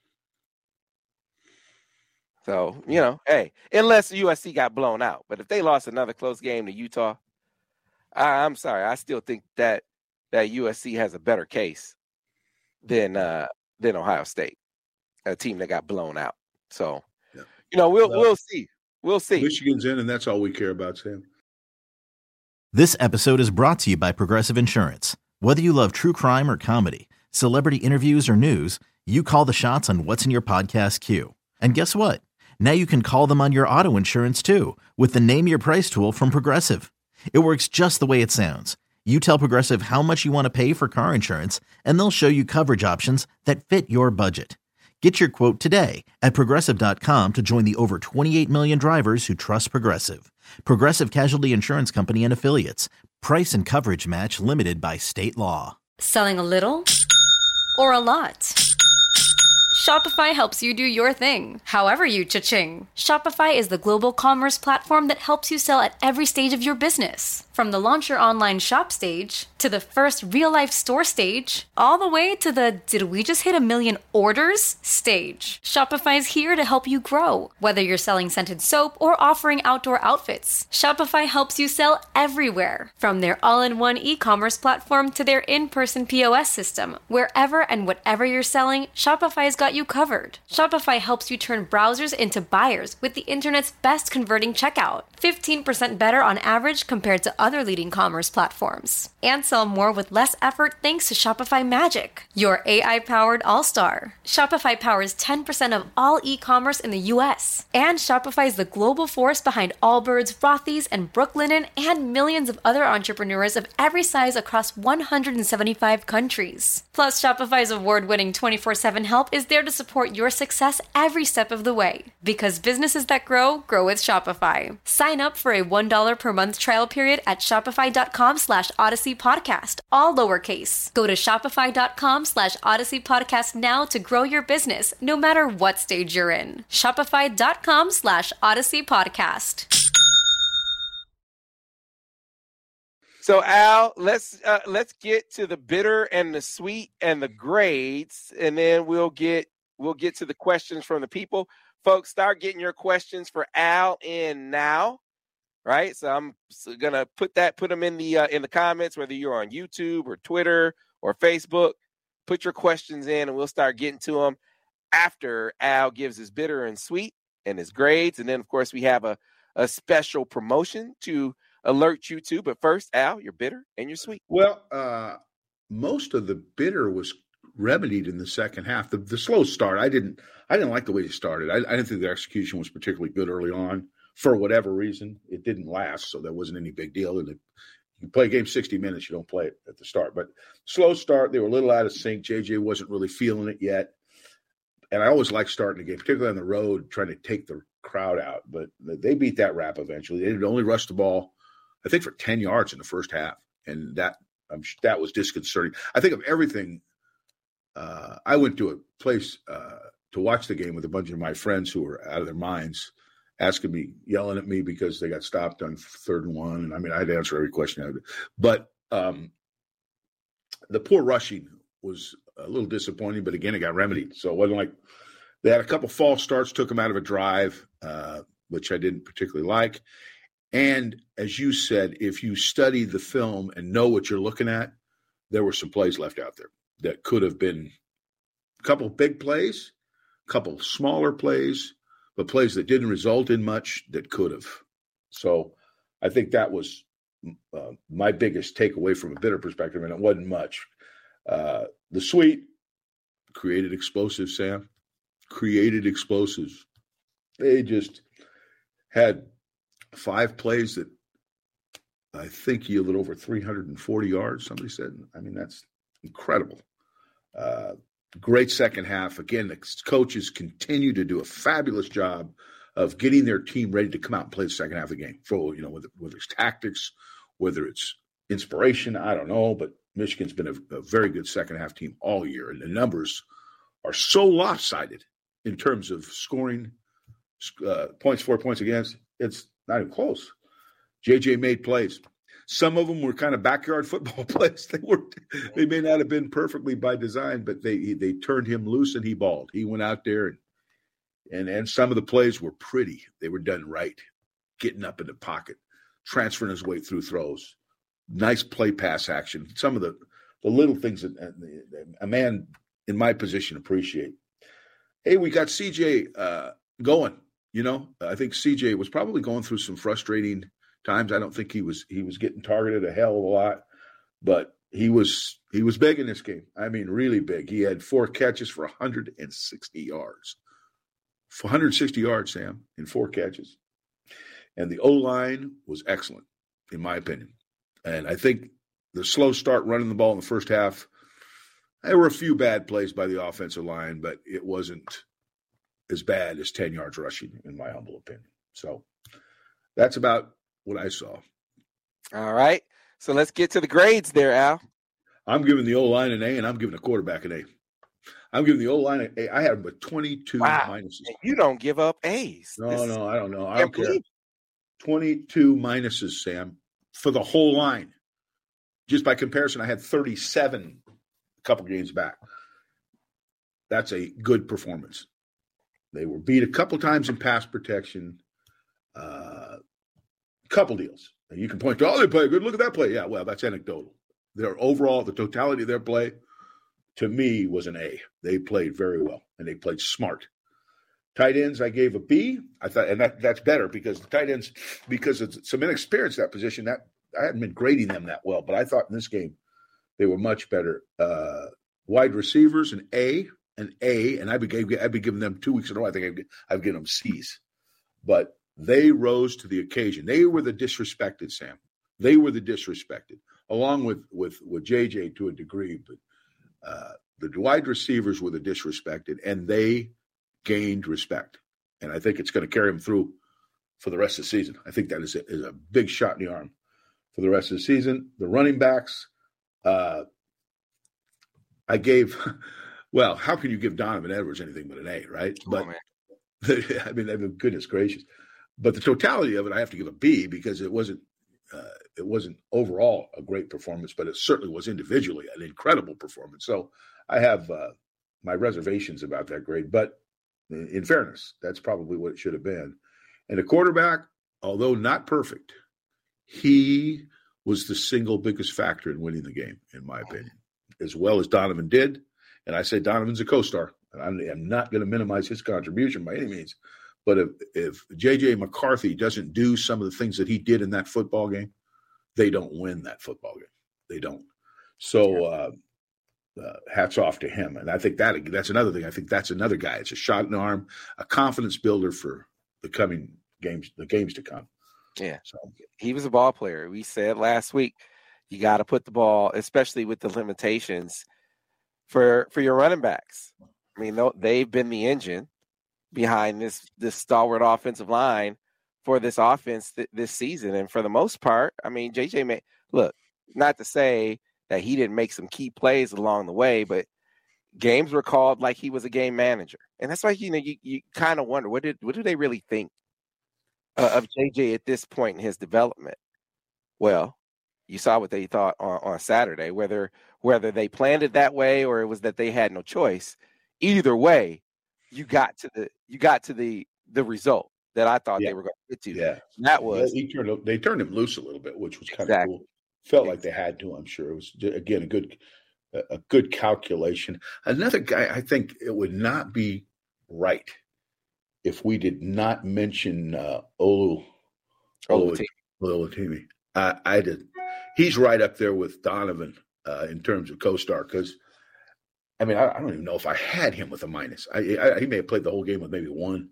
So, you know, hey, unless U S C got blown out. But if they lost another close game to Utah, I, I'm sorry. I still think that that U S C has a better case than uh, than Ohio State, a team that got blown out. So, yeah. you know, we'll well, we'll see. We'll see. Michigan's in, and that's all we care about, Sam. This episode is brought to you by Progressive Insurance. Whether you love true crime or comedy, celebrity interviews or news, you call the shots on what's in your podcast queue. And guess what? Now you can call them on your auto insurance too with the Name Your Price tool from Progressive. It works just the way it sounds. You tell Progressive how much you want to pay for car insurance, and they'll show you coverage options that fit your budget. Get your quote today at Progressive dot com to join the over twenty-eight million drivers who trust Progressive. Progressive Casualty Insurance Company and Affiliates. Price and coverage match limited by state law. Selling a little or a lot? Shopify helps you do your thing, however you cha-ching. Shopify is the global commerce platform that helps you sell at every stage of your business. From the launch your online shop stage, to the first real-life store stage, all the way to the did we just hit a million orders stage. Shopify's here to help you grow. Whether you're selling scented soap or offering outdoor outfits, Shopify helps you sell everywhere. From their all-in-one e-commerce platform to their in-person P O S system, wherever and whatever you're selling, Shopify's got you covered. Shopify helps you turn browsers into buyers with the internet's best converting checkout. fifteen percent better on average compared to other leading commerce platforms. And sell more with less effort thanks to Shopify Magic, your A I-powered all-star. Shopify powers ten percent of all e-commerce in the U S. And Shopify is the global force behind Allbirds, Rothy's, and Brooklinen, and millions of other entrepreneurs of every size across one hundred seventy-five countries. Plus, Shopify's award-winning twenty-four seven help is there to support your success every step of the way. Because businesses that grow, grow with Shopify. Sign up for a one dollar per month trial period at shopify.com slash Odyssey Podcast, all lowercase. Go to shopify.com slash Odyssey Podcast now to grow your business, no matter what stage you're in. Shopify.com slash Odyssey Podcast. So Al, let's uh, let's get to the bitter and the sweet and the grades, and then we'll get we'll get to the questions from the people. Folks, start getting your questions for Al in now, right? So I'm gonna put that put them in the uh, in the comments, whether you're on YouTube or Twitter or Facebook. Put your questions in, and we'll start getting to them after Al gives his bitter and sweet and his grades, and then of course we have a a special promotion to alert you to. But first, Al, you're bitter and you're sweet. Well, uh, most of the bitter was remedied in the second half. The, the slow start, I didn't, I didn't like the way he started. I, I didn't think the execution was particularly good early on for whatever reason. It didn't last, so there wasn't any big deal. And it, you play a game sixty minutes, you don't play it at the start. But slow start, they were a little out of sync. J J wasn't really feeling it yet. And I always like starting a game, particularly on the road, trying to take the crowd out. But they beat that rap eventually. They only rushed the ball, I think, for ten yards in the first half, and that um, that was disconcerting. I think of everything. Uh, I went to a place uh, to watch the game with a bunch of my friends who were out of their minds, asking me, yelling at me because they got stopped on third and one. And I mean, I had to answer every question. I had. But um, the poor rushing was a little disappointing, but again, it got remedied. So it wasn't like They had a couple false starts, took them out of a drive, uh, which I didn't particularly like. And as you said, if you study the film and know what you're looking at, there were some plays left out there that could have been a couple big plays, a couple smaller plays, but plays that didn't result in much that could have. So I think that was uh, my biggest takeaway from a Bitter perspective, and it wasn't much. Uh, the Sweet created explosives, Sam. Created explosives. They just had five plays that I think yielded over three hundred forty yards, somebody said. I mean, that's incredible. Uh, great second half. Again, the coaches continue to do a fabulous job of getting their team ready to come out and play the second half of the game. For, you know, whether, whether it's tactics, whether it's inspiration, I don't know. But Michigan's been a, a very good second half team all year. And the numbers are so lopsided in terms of scoring uh, points for, points against. It's not even close. J J made plays. Some of them were kind of backyard football plays. They were, they may not have been perfectly by design, but they they turned him loose and he balled. He went out there and and and some of the plays were pretty. They were done right, getting up in the pocket, transferring his way through throws, nice play pass action. Some of the the little things that a man in my position appreciate. Hey, we got C J uh, going. You know, I think C J was probably going through some frustrating times. I don't think he was he was getting targeted a hell of a lot, but he was he was big in this game. I mean, really big. He had four catches for one hundred sixty yards. For one hundred sixty yards, Sam, in four catches. And the O-line was excellent, in my opinion. And I think the slow start running the ball in the first half, there were a few bad plays by the offensive line, but it wasn't as bad as ten yards rushing, in my humble opinion. So that's about what I saw. All right. So let's get to the grades there, Al. I'm giving the O-line an A, and I'm giving the quarterback an A. I'm giving the O-line an A. I have a twenty-two wow. minuses. You don't give up A's. No, this no, I don't know. I don't care. twenty-two minuses, Sam, for the whole line. Just by comparison, I had thirty-seven a couple games back. That's a good performance. They were beat a couple times in pass protection. Uh, couple deals. You can point to, oh, they play good. Look at that play. Yeah, well, that's anecdotal. Their overall, the totality of their play, to me, was an A. They played very well, and they played smart. Tight ends, I gave a B. I thought, and that, that's better because the tight ends, because of some inexperience at that position, that I hadn't been grading them that well, but I thought in this game they were much better. Uh, wide receivers, an A. An A, and I've been, I've been giving them two weeks in a row. I think I've, I've given them C's. But they rose to the occasion. They were the disrespected, Sam. They were the disrespected, along with with, with J J to a degree. But uh, the wide receivers were the disrespected, and they gained respect. And I think it's going to carry them through for the rest of the season. I think that is a, is a big shot in the arm for the rest of the season. The running backs, uh, I gave – well, how can you give Donovan Edwards anything but an A, right? But oh, I mean, I mean, goodness gracious. But the totality of it, I have to give a B because it wasn't uh, it wasn't overall a great performance, but it certainly was individually an incredible performance. So I have uh, my reservations about that grade. But in fairness, that's probably what it should have been. And the quarterback, although not perfect, he was the single biggest factor in winning the game, in my opinion, as well as Donovan did. And I say Donovan's a co-star. I'm, I'm not going to minimize his contribution by any means. But if, if J J McCarthy doesn't do some of the things that he did in that football game, they don't win that football game. They don't. So uh, uh, hats off to him. And I think that that's another thing. I think that's another guy. It's a shot in the arm, a confidence builder for the coming games, the games to come. Yeah. So he was a ball player. We said last week, you got to put the ball, especially with the limitations, for for your running backs. I mean, they've been the engine behind this this stalwart offensive line for this offense th- this season. And for the most part, I mean, J J may look, not to say that he didn't make some key plays along the way, but games were called like he was a game manager. And that's why, you know, you, you kind of wonder, what did what do they really think uh, of J J at this point in his development? Well, you saw what they thought on, on Saturday, whether whether they planned it that way or it was that they had no choice. Either way, you got to the you got to the the result that I thought Yeah. they were going to get to. Yeah. And that was he turned they turned him loose a little bit, which was kind Exactly. of cool. Felt like they had to. I'm sure it was again a good a good calculation. Another guy, I think it would not be right if we did not mention uh, Olu Oluwatimi. Oluwatimi. I, I did. He's right up there with Donovan uh, in terms of co-star because, I mean, I, I don't even know if I had him with a minus. I, I, he may have played the whole game with maybe one,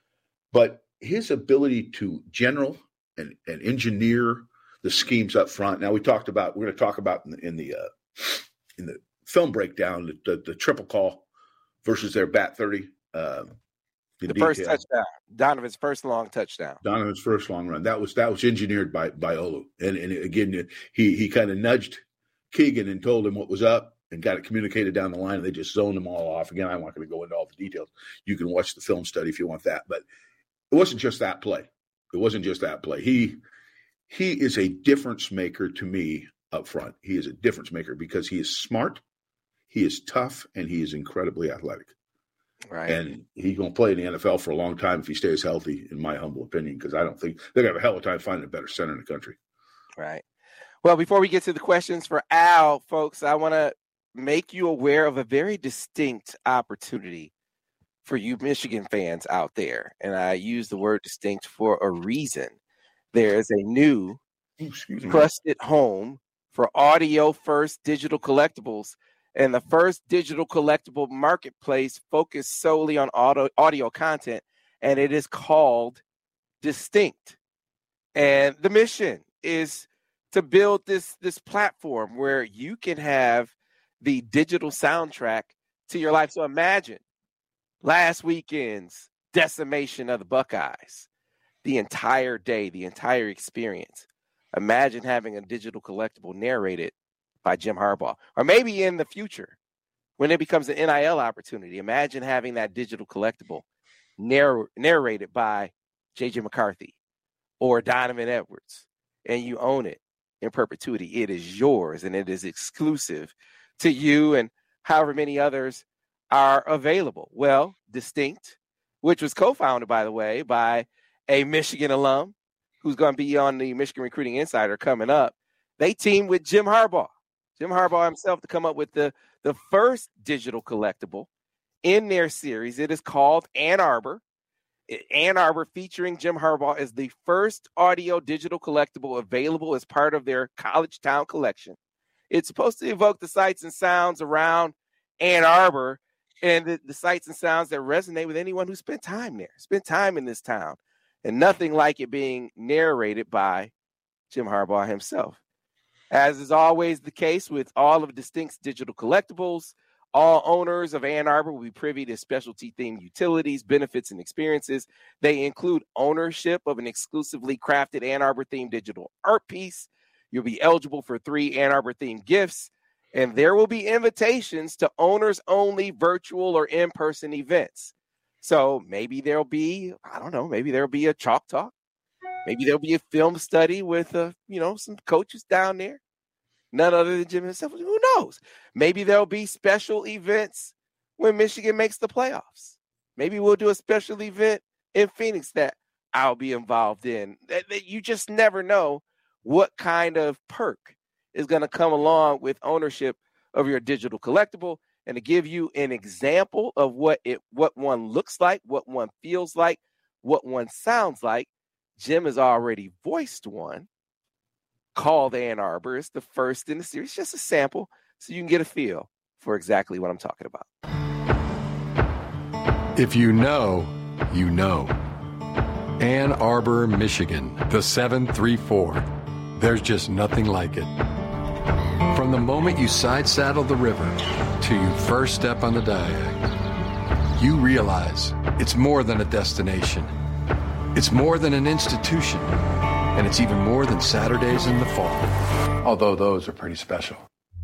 but his ability to general and, and engineer the schemes up front. Now we talked about we're going to talk about in the in the, uh, in the film breakdown the, the, the triple call versus their bat thirty. Um, the detail. first touchdown, Donovan's first long touchdown. Donovan's first long run. That was that was engineered by by Olu, and and again he he kind of nudged Keegan and told him what was up and got it communicated down the line. And they just zoned them all off. Again, I'm not going to go into all the details. You can watch the film study if you want that, but it wasn't just that play. It wasn't just that play. He he is a difference maker to me up front. He is a difference maker because he is smart, he is tough, and he is incredibly athletic. Right. And he's going to play in the N F L for a long time if he stays healthy, in my humble opinion, because I don't think they're going to have a hell of a time finding a better center in the country. Right. Well, before we get to the questions for Al, folks, I want to make you aware of a very distinct opportunity for you Michigan fans out there. And I use the word distinct for a reason. There is a new trusted home for audio first digital collectibles and the first digital collectible marketplace focused solely on audio, audio content, and it is called Distinct. And the mission is to build this, this platform where you can have the digital soundtrack to your life. So imagine last weekend's decimation of the Buckeyes, the entire day, the entire experience. Imagine having a digital collectible narrated by Jim Harbaugh, or maybe in the future when it becomes an N I L opportunity. Imagine having that digital collectible narr- narrated by J J McCarthy or Donovan Edwards, and you own it in perpetuity. It is yours, and it is exclusive to you and however many others are available. Well, Distinct, which was co-founded, by the way, by a Michigan alum who's going to be on the Michigan Recruiting Insider coming up, they teamed with Jim Harbaugh. Jim Harbaugh himself to come up with the, the first digital collectible in their series. It is called Ann Arbor. Ann Arbor, featuring Jim Harbaugh, is the first audio digital collectible available as part of their College Town collection. It's supposed to evoke the sights and sounds around Ann Arbor and the, the sights and sounds that resonate with anyone who spent time there, spent time in this town, and nothing like it being narrated by Jim Harbaugh himself. As is always the case with all of Distinct's digital collectibles, all owners of Ann Arbor will be privy to specialty-themed utilities, benefits, and experiences. They include ownership of an exclusively crafted Ann Arbor-themed digital art piece. You'll be eligible for three Ann Arbor-themed gifts, and there will be invitations to owners-only virtual or in-person events. So maybe there'll be, I don't know, maybe there'll be a chalk talk. Maybe there'll be a film study with, uh, you know, some coaches down there. None other than Jim himself. Who knows? Maybe there'll be special events when Michigan makes the playoffs. Maybe we'll do a special event in Phoenix that I'll be involved in. That, that you just never know what kind of perk is going to come along with ownership of your digital collectible. And to give you an example of what it, what one looks like, what one feels like, what one sounds like, Jim has already voiced one called Ann Arbor. It's the first in the series, just a sample, so you can get a feel for exactly what I'm talking about. If you know, you know. Ann Arbor, Michigan, the seven three four. There's just nothing like it. From the moment you side saddle the river to you first step on the diag, you realize it's more than a destination. It's more than an institution, and it's even more than Saturdays in the fall, although those are pretty special.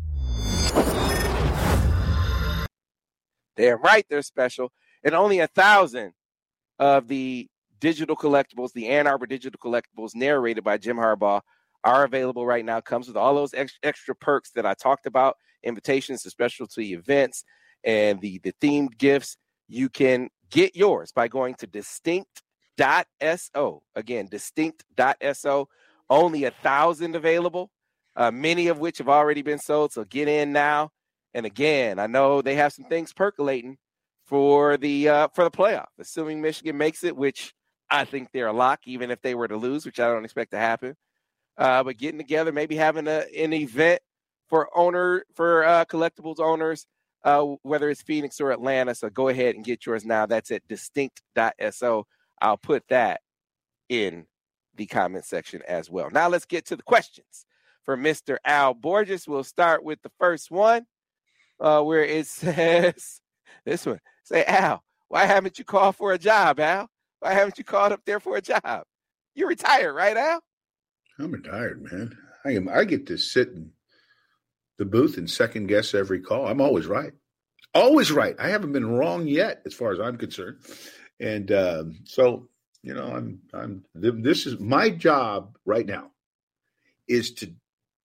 They're right, they're special. And only a thousand of the digital collectibles, the Ann Arbor digital collectibles narrated by Jim Harbaugh, are available right now. Comes with all those ex- extra perks that I talked about, invitations to specialty events, and the, the themed gifts. You can Get yours by going to distinct dot so. Again, distinct dot so. Only a thousand available, uh, many of which have already been sold. So get in now. And again, I know they have some things percolating for the uh, for the playoff, assuming Michigan makes it, which I think they're a lock, even if they were to lose, which I don't expect to happen. Uh, but getting together, maybe having a, an event for owner for uh, collectibles owners, uh, whether it's Phoenix or Atlanta. So go ahead and get yours now. That's at distinct dot so. I'll put that in the comment section as well. Now let's get to the questions for Mister Al Borges. We'll start with the first one, uh, where it says this one. Say, Al, why haven't you called for a job, Al? Why haven't you called up there for a job? You're retired, right, Al? I'm retired, man. I am. I get to sit in the booth and second guess every call. I'm always right. Always right. I haven't been wrong yet, as far as I'm concerned. And um, so, you know, I'm. I'm. This is my job right now, is to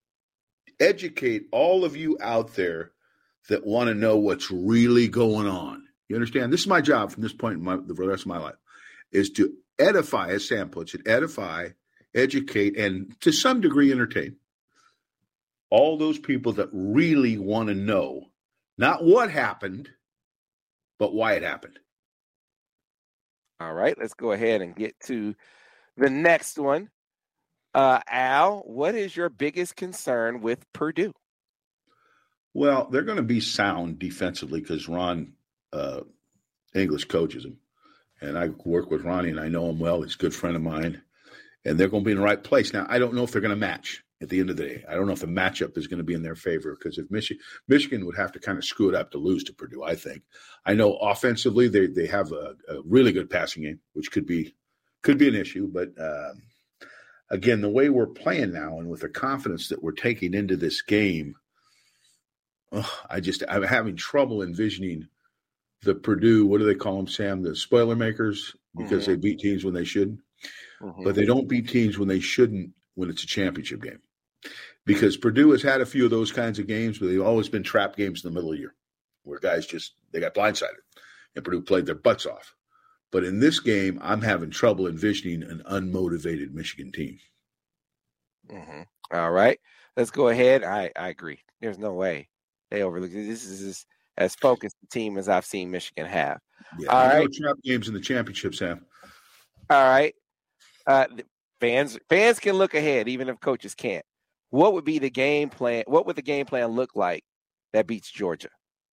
educate all of you out there that want to know what's really going on. You understand? This is my job from this point in my, the rest of my life, is to edify, as Sam puts it, edify, educate, and to some degree entertain all those people that really want to know not what happened, but why it happened. All right, let's go ahead and get to the next one. Uh, Al, what is your biggest concern with Purdue? Well, they're going to be sound defensively because Ron uh, English coaches them. And I work with Ronnie, and I know him well. He's a good friend of mine. And they're going to be in the right place. Now, I don't know if they're going to match at the end of the day. I don't know if the matchup is going to be in their favor, because if Michigan, Michigan would have to kind of screw it up to lose to Purdue, I think. I know offensively they they have a, a really good passing game, which could be could be an issue. But, um, again, the way we're playing now and with the confidence that we're taking into this game, oh, I just – I'm having trouble envisioning the Purdue – what do they call them, Sam? The spoiler makers, because mm-hmm. they beat teams when they shouldn't. Mm-hmm. But they don't beat teams when they shouldn't when it's a championship game. Because Purdue has had a few of those kinds of games, but they've always been trap games in the middle of the year where guys just – they got blindsided and Purdue played their butts off. But in this game, I'm having trouble envisioning an unmotivated Michigan team. Mm-hmm. All right. Let's go ahead. I, I agree. There's no way they overlook it. This is as, as focused a team as I've seen Michigan have. Yeah, All right. Trap games in the championship, Sam. All right. Uh, fans fans can look ahead, even if coaches can't. What would be the game plan? What would the game plan look like that beats Georgia?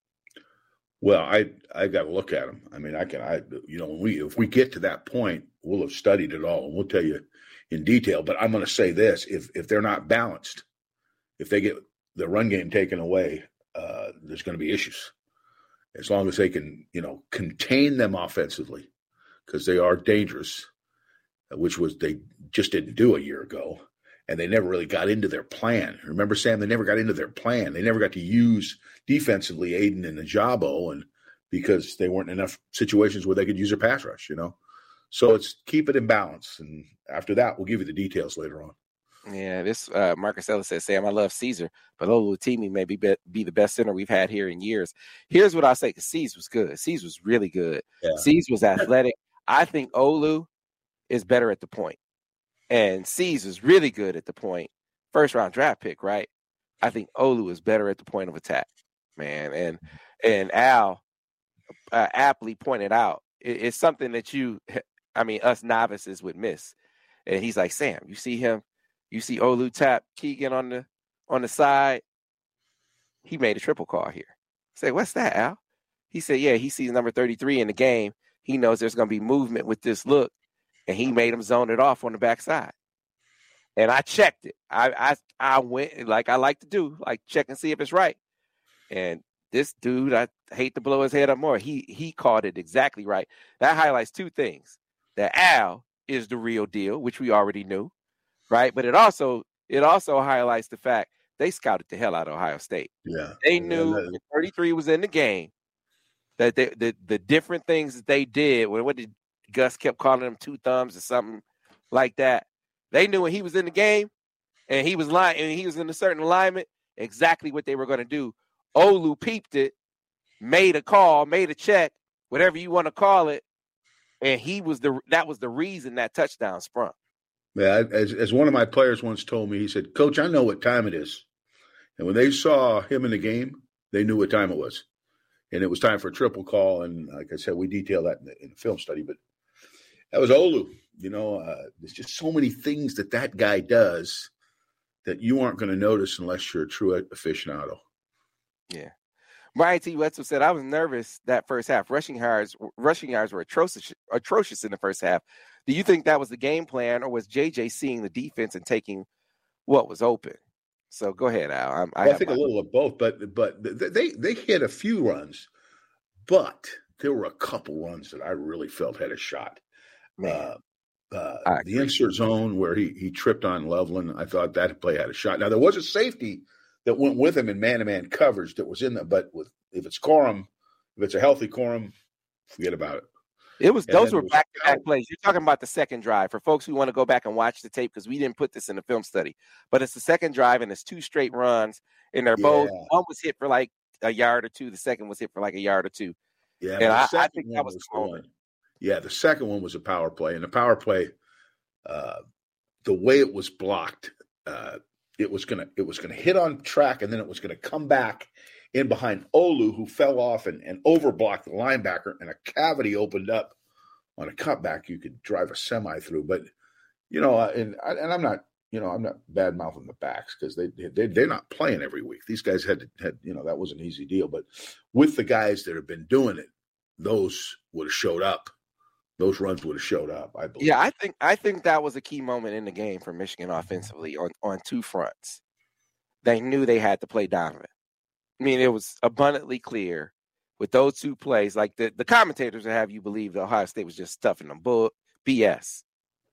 Well, I I got to look at them. I mean, I can I you know when we if we get to that point, we'll have studied it all and we'll tell you in detail. But I'm going to say this: if if they're not balanced, if they get the run game taken away, uh, there's going to be issues. As long as they can, you know, contain them offensively, because they are dangerous, which was they just didn't do a year ago, and they never really got into their plan. Remember, Sam, they never got into their plan. They never got to use defensively Aiden and Ajabo, and because they weren't in enough situations where they could use their pass rush, you know. So it's keep it in balance, and after that, we'll give you the details later on. Yeah, this uh, Marcus Ellis says, Sam, I love Caesar, but Olutimi may be, be be the best center we've had here in years. Here's what I'll say, because Cease was good. Cease was really good. Yeah. Cease was athletic. I think Olu is better at the point. And Cease is really good at the point. First round draft pick, right? I think Olu is better at the point of attack, man. And and Al uh, aptly pointed out, it, it's something that you, I mean, us novices would miss. And he's like, Sam, you see him? You see Olu tap Keegan on the on the side. He made a triple call here. I said, what's that, Al? He said, yeah, he sees number thirty-three in the game. He knows there's going to be movement with this look, and he made him zone it off on the backside. And I checked it. I I I went like I like to do, like check and see if it's right. And this dude, I hate to blow his head up more. He he called it exactly right. That highlights two things: that Al is the real deal, which we already knew. Right, but it also it also highlights the fact they scouted the hell out of Ohio State. Yeah, they knew when thirty-three was in the game that they, the the different things that they did. When what did Gus kept calling them two thumbs or something like that? They knew when he was in the game and he was lying and he was in a certain alignment exactly what they were going to do. Olu peeped it, made a call, made a check, whatever you want to call it, and he was the that was the reason that touchdown sprung. Yeah, as as one of my players once told me, he said, "Coach, I know what time it is." And when they saw him in the game, they knew what time it was. And it was time for a triple call. And like I said, we detail that in the, in the film study. But that was Olu. You know, uh, there's just so many things that that guy does that you aren't going to notice unless you're a true aficionado. Yeah. Brian T. Wetzel said, I was nervous that first half. Rushing yards, rushing yards were atrocious, atrocious in the first half. Do you think that was the game plan, or was J J seeing the defense and taking what was open? So go ahead, Al. I'm, I, well, I think my- a little of both, but but they they hit a few runs, but there were a couple runs that I really felt had a shot. Uh, uh, the insert zone where he he tripped on Loveland, I thought that play had a shot. Now there was a safety that went with him in man-to-man coverage that was in there, but with if it's Corum, if it's a healthy Corum, forget about it. It was and those were back-to-back plays. You're talking about the second drive for folks who want to go back and watch the tape because we didn't put this in the film study. But it's the second drive and it's two straight runs, and they're yeah. both. One was hit for like a yard or two. The second was hit for like a yard or two. Yeah, and I, I think that was, was the moment. Yeah, the second one was a power play, and the power play, uh, the way it was blocked, uh, it was gonna it was gonna hit on track, and then it was gonna come back in behind Olu, who fell off and, and overblocked the linebacker, and a cavity opened up on a cutback. You could drive a semi through, but you know, and and I'm not, you know, I'm not bad mouthing the backs because they they they're not playing every week. These guys had had you know that was an easy deal, but with the guys that have been doing it, those would have showed up. Those runs would have showed up, I believe. Yeah, I think I think that was a key moment in the game for Michigan offensively on, on two fronts. They knew they had to play Donovan. I mean, it was abundantly clear with those two plays. Like the, the commentators would have you believe that Ohio State was just stuffing them. Bull B S.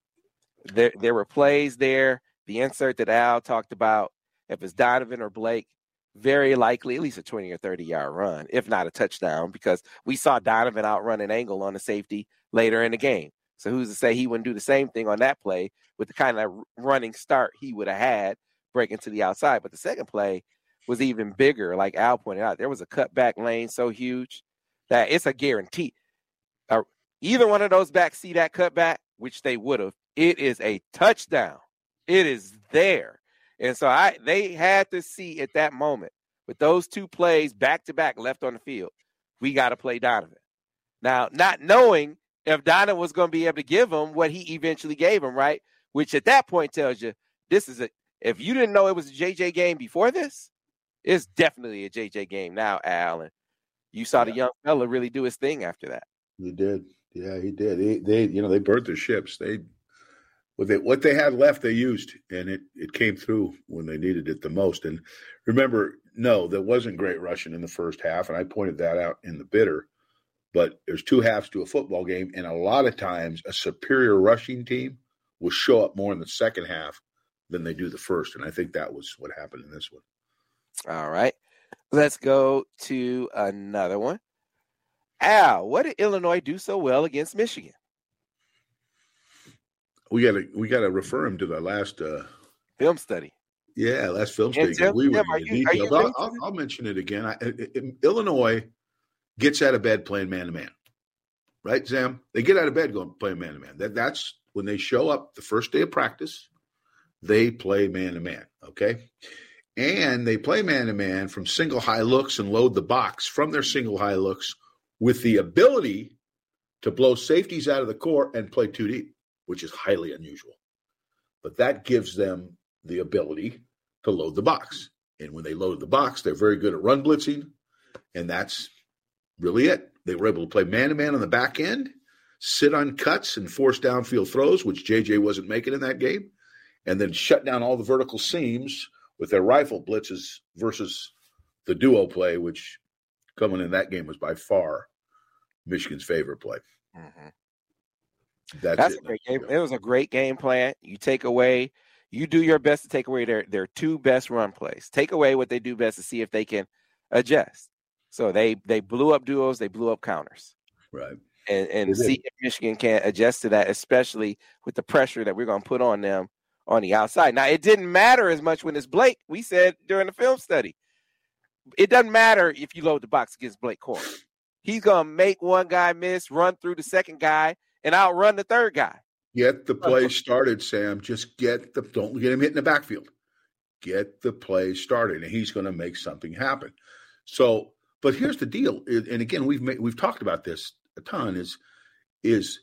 There there were plays there. The insert that Al talked about, if it's Donovan or Blake, very likely at least a twenty or thirty yard run, if not a touchdown, because we saw Donovan outrun an angle on the safety later in the game. So who's to say he wouldn't do the same thing on that play with the kind of running start he would have had breaking to the outside? But the second play was even bigger. Like Al pointed out, there was a cutback lane so huge that it's a guarantee. Uh, either one of those backs see that cutback, which they would have, it is a touchdown. It is there. And so I they had to see at that moment with those two plays back-to-back left on the field, we got to play Donovan. Now, not knowing if Donovan was going to be able to give him what he eventually gave him, right? Which at that point tells you this is a – if you didn't know it was a J J game before this, it's definitely a J J game now, Al. And you saw yeah. the young fella really do his thing after that. He did. Yeah, he did. They, they you know, they burnt their ships. They what they what they had left, they used, and it it came through when they needed it the most. And remember, no, there wasn't great rushing in the first half, and I pointed that out in the bidder. But there's two halves to a football game, and a lot of times a superior rushing team will show up more in the second half than they do the first, and I think that was what happened in this one. All right. Let's go to another one. Al, what did Illinois do so well against Michigan? We gotta we gotta refer him to the last uh, film study. Yeah, last film study. We were in detail. I'll, I'll, I'll mention it again. I, it, it, Illinois gets out of bed playing man to man, right, Sam? They get out of bed going playing man to man. That that's when they show up the first day of practice. They play man to man. Okay. And they play man-to-man from single high looks and load the box from their single high looks with the ability to blow safeties out of the court and play two deep, which is highly unusual. But that gives them the ability to load the box. And when they load the box, they're very good at run blitzing, and that's really it. They were able to play man-to-man on the back end, sit on cuts and force downfield throws, which J J wasn't making in that game, and then shut down all the vertical seams with their rifle blitzes versus the duo play, which coming in that game was by far Michigan's favorite play. Mm-hmm. That's, That's it. a great game. It was a great game plan. You take away, you do your best to take away their, their two best run plays. Take away what they do best to see if they can adjust. So they they blew up duos, they blew up counters. Right. And and see if Michigan can adjust to that, especially with the pressure that we're going to put on them on the outside. Now, it didn't matter as much when it's Blake. We said during the film study, it doesn't matter if you load the box against Blake Corum. He's going to make one guy miss, run through the second guy, and outrun the third guy. Get the play started, Sam. Just get the don't get him hit in the backfield. Get the play started, and he's going to make something happen. So, but here's the deal, and again, we've made, we've talked about this a ton. Is is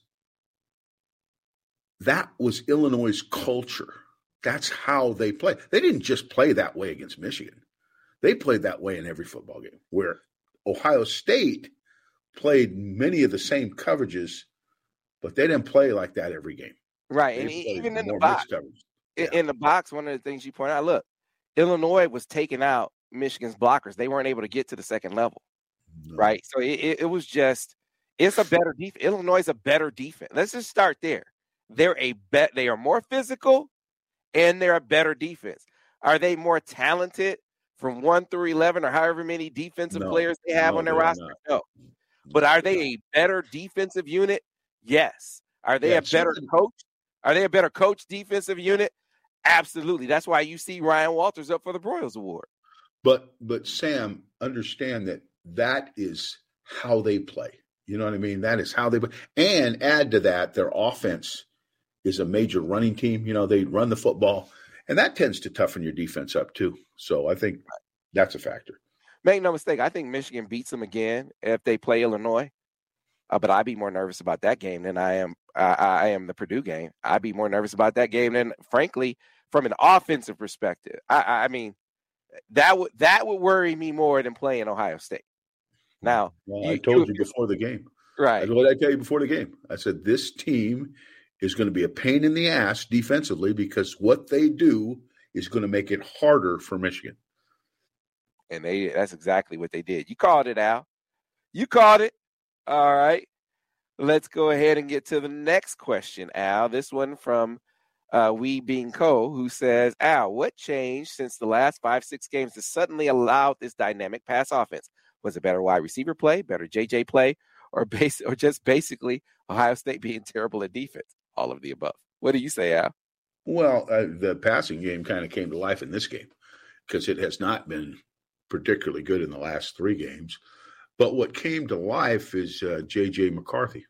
that was Illinois' culture? That's how they play. They didn't just play that way against Michigan. They played that way in every football game. Where Ohio State played many of the same coverages, but they didn't play like that every game. Right, They and played even in the more box, mixed coverages. in, Yeah. in the box, one of the things you point out, look, Illinois was taking out Michigan's blockers. They weren't able to get to the second level, No. right? So it, it, it was just, it's a better defense. Illinois is a better defense. Let's just start there. They're a bet. They are more physical, and they're a better defense. Are they more talented from one through eleven, or however many defensive No. players they have No, on their they are roster? not. No. But are they a better defensive unit? Yes. Are they Yeah, a better something- coach? Are they a better coach defensive unit? Absolutely. That's why you see Ryan Walters up for the Broyles Award. But but Sam, understand that that is how they play. You know what I mean? That is how they play. And add to that, their offense is a major running team. You know, they run the football, and that tends to toughen your defense up too. So I think that's a factor. Make no mistake, I think Michigan beats them again if they play Illinois. Uh, but I'd be more nervous about that game than I am. I, I am the Purdue game. I'd be more nervous about that game than, frankly, from an offensive perspective. I, I mean, that would that would worry me more than playing Ohio State. Now, Well, you- I told you- you before the game. right? That's what I tell you before the game. I said this team is going to be a pain in the ass defensively because what they do is going to make it harder for Michigan. And they that's exactly what they did. You called it, Al. You called it. All right. Let's go ahead and get to the next question, Al. This one from uh, We Being Co, who says, Al, what changed since the last five, six games to suddenly allow this dynamic pass offense? Was it better wide receiver play, better J J play, or base, or just basically Ohio State being terrible at defense? All of the above. What do you say, Al? Well, uh, the passing game kind of came to life in this game because it has not been particularly good in the last three games. But what came to life is uh, J J McCarthy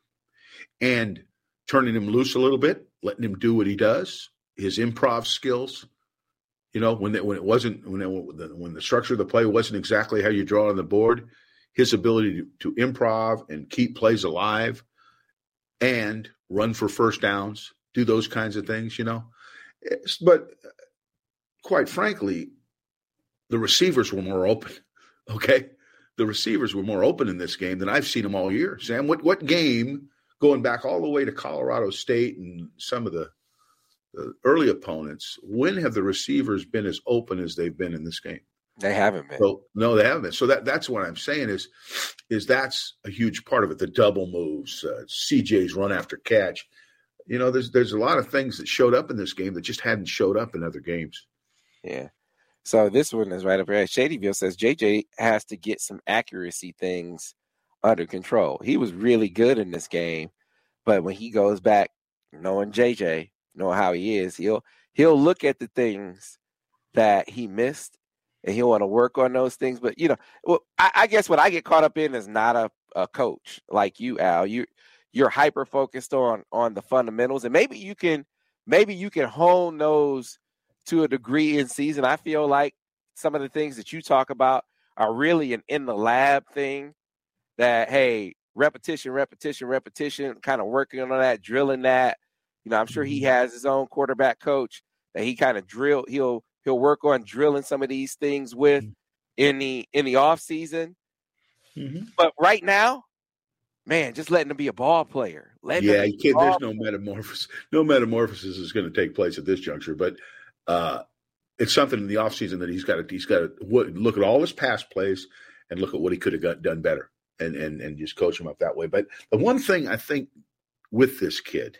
and turning him loose a little bit, letting him do what he does, his improv skills. You know, when it, when it wasn't when it, when the structure of the play wasn't exactly how you draw it on the board, his ability to, to improv and keep plays alive and run for first downs, do those kinds of things. You know, it's, but quite frankly, the receivers were more open. Okay. The receivers were more open in this game than I've seen them all year. Sam, what what game, going back all the way to Colorado State and some of the, the early opponents, when have the receivers been as open as they've been in this game? They haven't been. So, no, they haven't been. So that, that's what I'm saying is, is that's a huge part of it. The double moves, uh, C J's run after catch. You know, there's there's a lot of things that showed up in this game that just hadn't showed up in other games. Yeah. So this one is right up here. Shadyville says J J has to get some accuracy things under control. He was really good in this game, but when he goes back, knowing J J, knowing how he is, he'll he'll look at the things that he missed and he'll want to work on those things. But you know, well, I, I guess what I get caught up in is not a, a coach like you, Al. You you're hyper focused on on the fundamentals, and maybe you can maybe you can hone those to a degree in season. I feel like some of the things that you talk about are really an in the lab thing that, hey, repetition, repetition, repetition, kind of working on that, drilling that. You know, I'm sure he has his own quarterback coach that he kind of drill. He'll, he'll work on drilling some of these things with in the, in the off season. Mm-hmm. But right now, man, just letting him be a ball player. Letting Yeah, him you can't, ball there's no metamorphosis. No metamorphosis is going to take place at this juncture, but uh, it's something in the offseason that he's got to he's got to look at all his past plays and look at what he could have got done better and and and just coach him up that way. But the one thing I think with this kid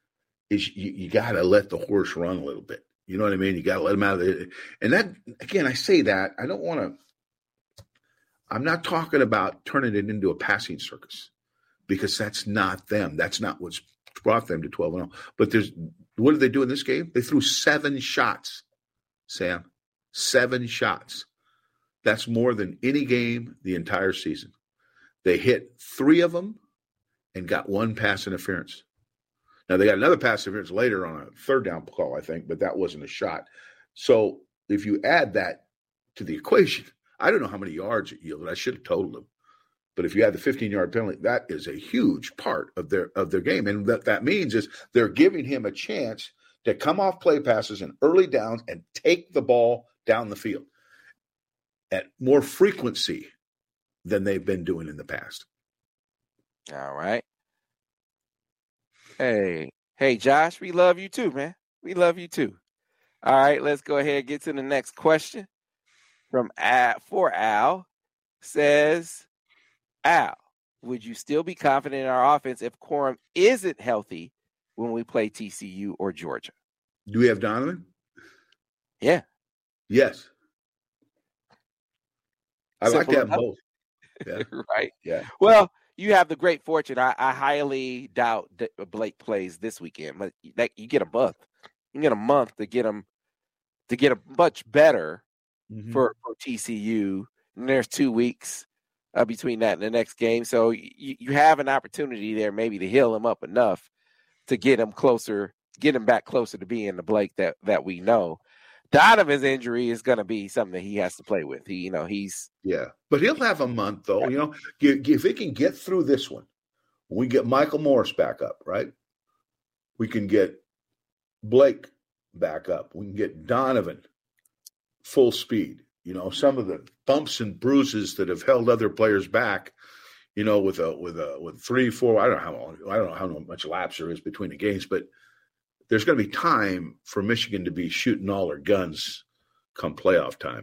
is you, you got to let the horse run a little bit. You know what I mean? You got to let him out of it. And that, again, I say that I don't want to. I'm not talking about turning it into a passing circus, because that's not them. That's not what's brought them to twelve and oh. But there's what did they do in this game? They threw seven shots, Sam. Seven shots. That's more than any game the entire season. They hit three of them and got one pass interference. Now, they got another pass interference later on a third down call, I think, but that wasn't a shot. So if you add that to the equation, I don't know how many yards it yielded. I should have totaled them. But if you add the fifteen-yard penalty, that is a huge part of their of their game. And what that means is they're giving him a chance to come off play passes in early downs and take the ball down the field at more frequency than they've been doing in the past. All right. Hey, hey, Josh, we love you too, man. We love you too. All right, let's go ahead and get to the next question from Al, for Al. Says, Al, would you still be confident in our offense if Corum isn't healthy when we play T C U or Georgia? Do we have Donovan? Yeah. Yes. I Simple like that enough. both. Yeah. Right. Yeah. Well, you have the great fortune. I, I highly doubt that Blake plays this weekend, but that, you get a month. You get a month to get him to get a much better Mm-hmm. for, for T C U. And there's two weeks uh, between that and the next game, so you, you have an opportunity there maybe to heal him up enough to get him closer, get him back closer to being the Blake that that we know. Donovan's injury is going to be something that he has to play with. He, you know, he's Yeah, but he'll have a month though. You know, if he can get through this one, we get Michael Morris back up, right? We can get Blake back up. We can get Donovan full speed. You know, some of the bumps and bruises that have held other players back. You know, with a with a with three, four. I don't know how long, I don't know how much lapse there is between the games, but there's going to be time for Michigan to be shooting all their guns come playoff time.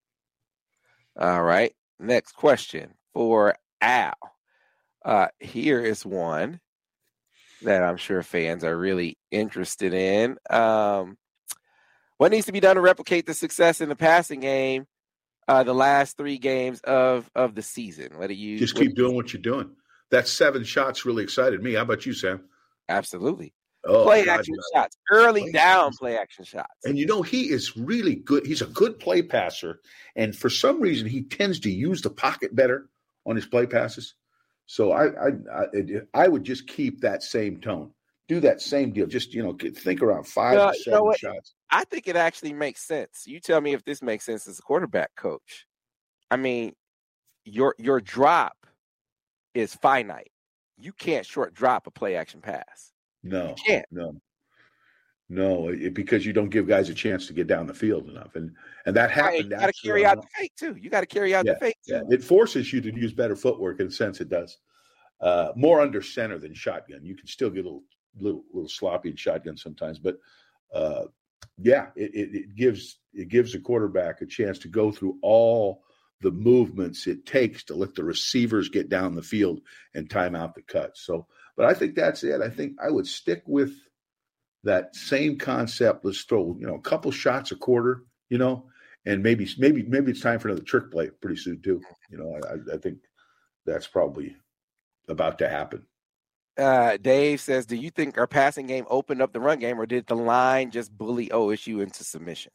all right. Next question for Al. Uh, here is one that I'm sure fans are really interested in. Um, what needs to be done to replicate the success in the passing game uh, the last three games of, of the season? What do you Just what keep do you, doing what you're doing. That seven shots really excited me. How about you, Sam? Absolutely. Oh, play God, action yeah. shots, early Play down action. play action shots. And you know, he is really good. He's a good play passer. And for some reason, he tends to use the pocket better on his play passes. So I I, I, I would just keep that same tone. Do that same deal. Just, you know, think around five Well, to you seven know what? shots. I think it actually makes sense. You tell me if this makes sense as a quarterback coach. I mean, your your drop is finite. You can't short drop a play action pass. No, You can't. no, no, it, because you don't give guys a chance to get down the field enough. And and that Right, happened. you got to actually carry on- out the fake too. You got to carry out Yeah, the fake too. Yeah, it forces you to use better footwork in a sense. It does. Uh, more under center than shotgun. You can still get a little, little, little sloppy in shotgun sometimes, but uh, yeah, it, it, it gives it gives the quarterback a chance to go through all the movements it takes to let the receivers get down the field and time out the cuts. So, but I think that's it. I think I would stick with that same concept. Let's throw, you know, a couple shots a quarter, you know, and maybe, maybe, maybe it's time for another trick play pretty soon too. You know, I, I think that's probably about to happen. Uh, Dave says, do you think our passing game opened up the run game, or did the line just bully O S U into submission?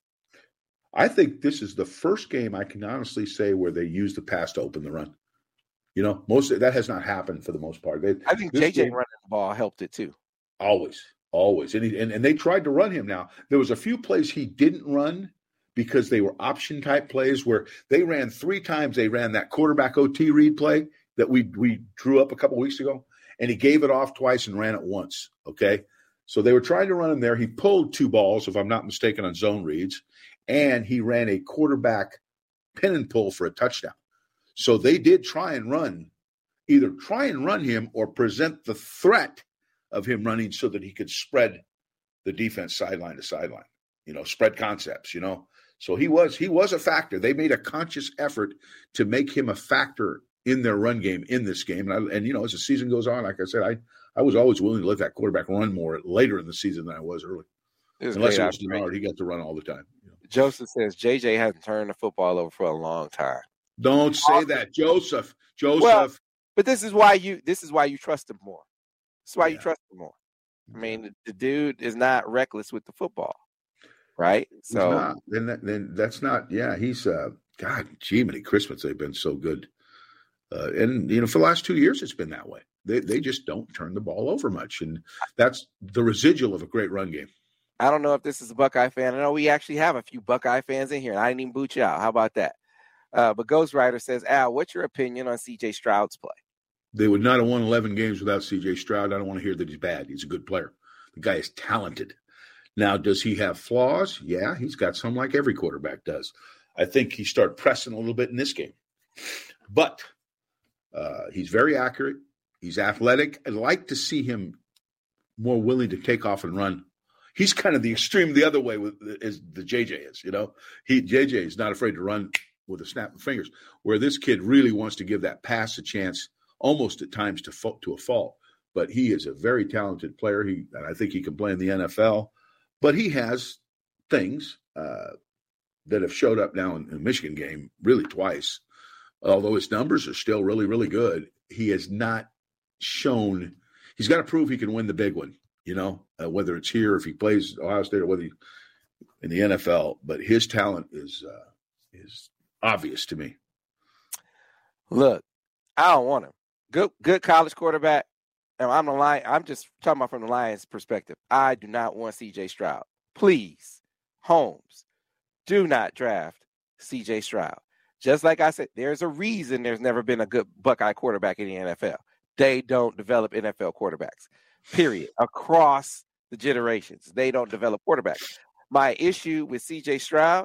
I think this is the first game I can honestly say where they use the pass to open the run. You know, most of, that has not happened for the most part. They, I think this J J game- running the ball helped it too. Always, always. And, he, and and they tried to run him now. There was a few plays he didn't run because they were option type plays where they ran three times. They ran that quarterback O T read play that we we drew up a couple weeks ago, and he gave it off twice and ran it once. Okay. So they were trying to run him there. He pulled two balls, if I'm not mistaken, on zone reads, and he ran a quarterback pin and pull for a touchdown. So they did try and run, either try and run him or present the threat of him running so that he could spread the defense sideline to sideline, you know, spread concepts, you know. So he was he was a factor. They made a conscious effort to make him a factor in their run game in this game. And, I, and you know, as the season goes on, like I said, I, I was always willing to let that quarterback run more later in the season than I was early. It was Unless great it was observation. Denard, he got to run all the time. You know. Joseph says J J hasn't turned the football over for a long time. Don't say that, Joseph. Joseph. Well, But this is why you this is why you trust him more. This is why you Yeah. trust him more. I mean, the, the dude is not reckless with the football, right? He's So not. Then, that, then that's not. Yeah, he's. Uh, God, gee, many Christmas they've been so good, uh, and you know, for the last two years it's been that way. They they just don't turn the ball over much, and that's the residual of a great run game. I don't know if this is a Buckeye fan. I know we actually have a few Buckeye fans in here, and I didn't even boot you out. How about that? Uh, but Ghost Rider says, Al, what's your opinion on C J Stroud's play? They would not have won eleven games without C J Stroud. I don't want to hear that he's bad. He's a good player. The guy is talented. Now, does he have flaws? Yeah, he's got some like every quarterback does. I think he started pressing a little bit in this game. But uh, he's very accurate. He's athletic. I'd like to see him more willing to take off and run. He's kind of the extreme the other way with as the J J is, you know. He J J is not afraid to run with a snap of fingers, where this kid really wants to give that pass a chance, almost at times to fo- to a fault. But he is a very talented player. He and I think he can play in the N F L. But he has things uh, that have showed up now in the Michigan game really twice. Although his numbers are still really, really good, he has not shown – he's got to prove he can win the big one, you know, uh, whether it's here, if he plays Ohio State, or whether he in the N F L. But his talent is uh, is obvious to me. Look, I don't want him. Good, good college quarterback. And I'm the Lion. I'm just talking about from the Lions' perspective. I do not want C J Stroud. Please, Holmes, do not draft C J Stroud. Just like I said, there's a reason there's never been a good Buckeye quarterback in the N F L. They don't develop N F L quarterbacks, period. Across the generations, they don't develop quarterbacks. My issue with C J Stroud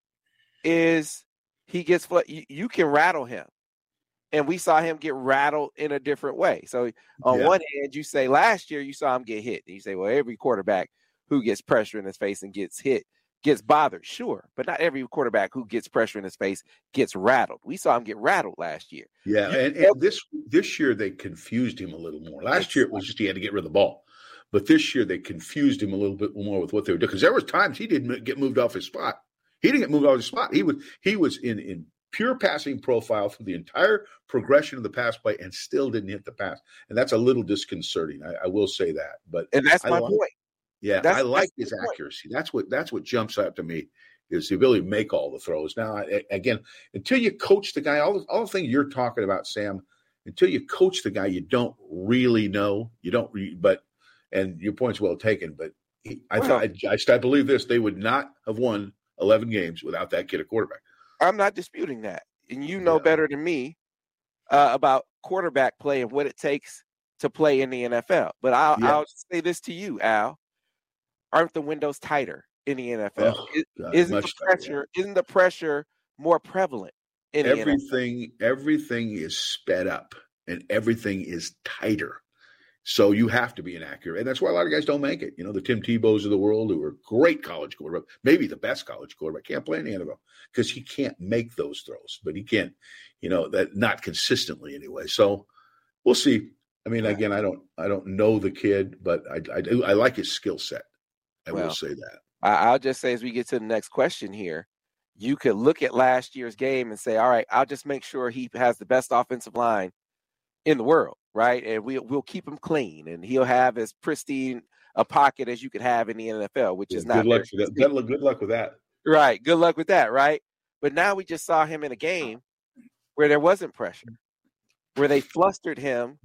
is he gets – you, you can rattle him. And we saw him get rattled in a different way. So on yeah. one hand, you say last year you saw him get hit. And you say, well, every quarterback who gets pressure in his face and gets hit gets bothered. Sure. But not every quarterback who gets pressure in his face gets rattled. We saw him get rattled last year. Yeah. And, and this this year they confused him a little more. Last year it was just he had to get rid of the ball. But this year they confused him a little bit more with what they were doing. Because there was times he didn't get moved off his spot. He didn't get moved off his spot. He was he was in in pure passing profile through the entire progression of the pass play and still didn't hit the pass. And that's a little disconcerting. I, I will say that. But and that's I my like, point. Yeah, that's, I like his point. accuracy. That's what that's what jumps out to me is the ability to make all the throws. Now, I, again, until you coach the guy, all the, all the things you're talking about, Sam, until you coach the guy, you don't really know. You don't. Re, but and your point's well taken. But he, I well, thought I, I, I believe this: they would not have won eleven games without that kid at quarterback. I'm not disputing that. And you know yeah. better than me uh, about quarterback play and what it takes to play in the N F L. But I'll, yeah. I'll say this to you, Al. Aren't the windows tighter in the N F L? Oh, God, isn't the pressure, yeah. isn't the pressure more prevalent in everything, the N F L? Everything is sped up and everything is tighter. So you have to be inaccurate. And that's why a lot of guys don't make it. You know, the Tim Tebows of the world who are great college quarterback, maybe the best college quarterback, can't play in the N F L because he can't make those throws. But he can't, you know, that not consistently anyway. So we'll see. I mean, again, I don't I don't know the kid, but I I, do, I like his skill set. I well, will say that. I'll just say as we get to the next question here, you could look at last year's game and say, all right, I'll just make sure he has the best offensive line in the world, right? And we, we'll keep him clean, and he'll have as pristine a pocket as you could have in the N F L, which yeah, is not good luck for that. Good luck, good luck with that. Right. Good luck with that, right? But now we just saw him in a game where there wasn't pressure, where they flustered him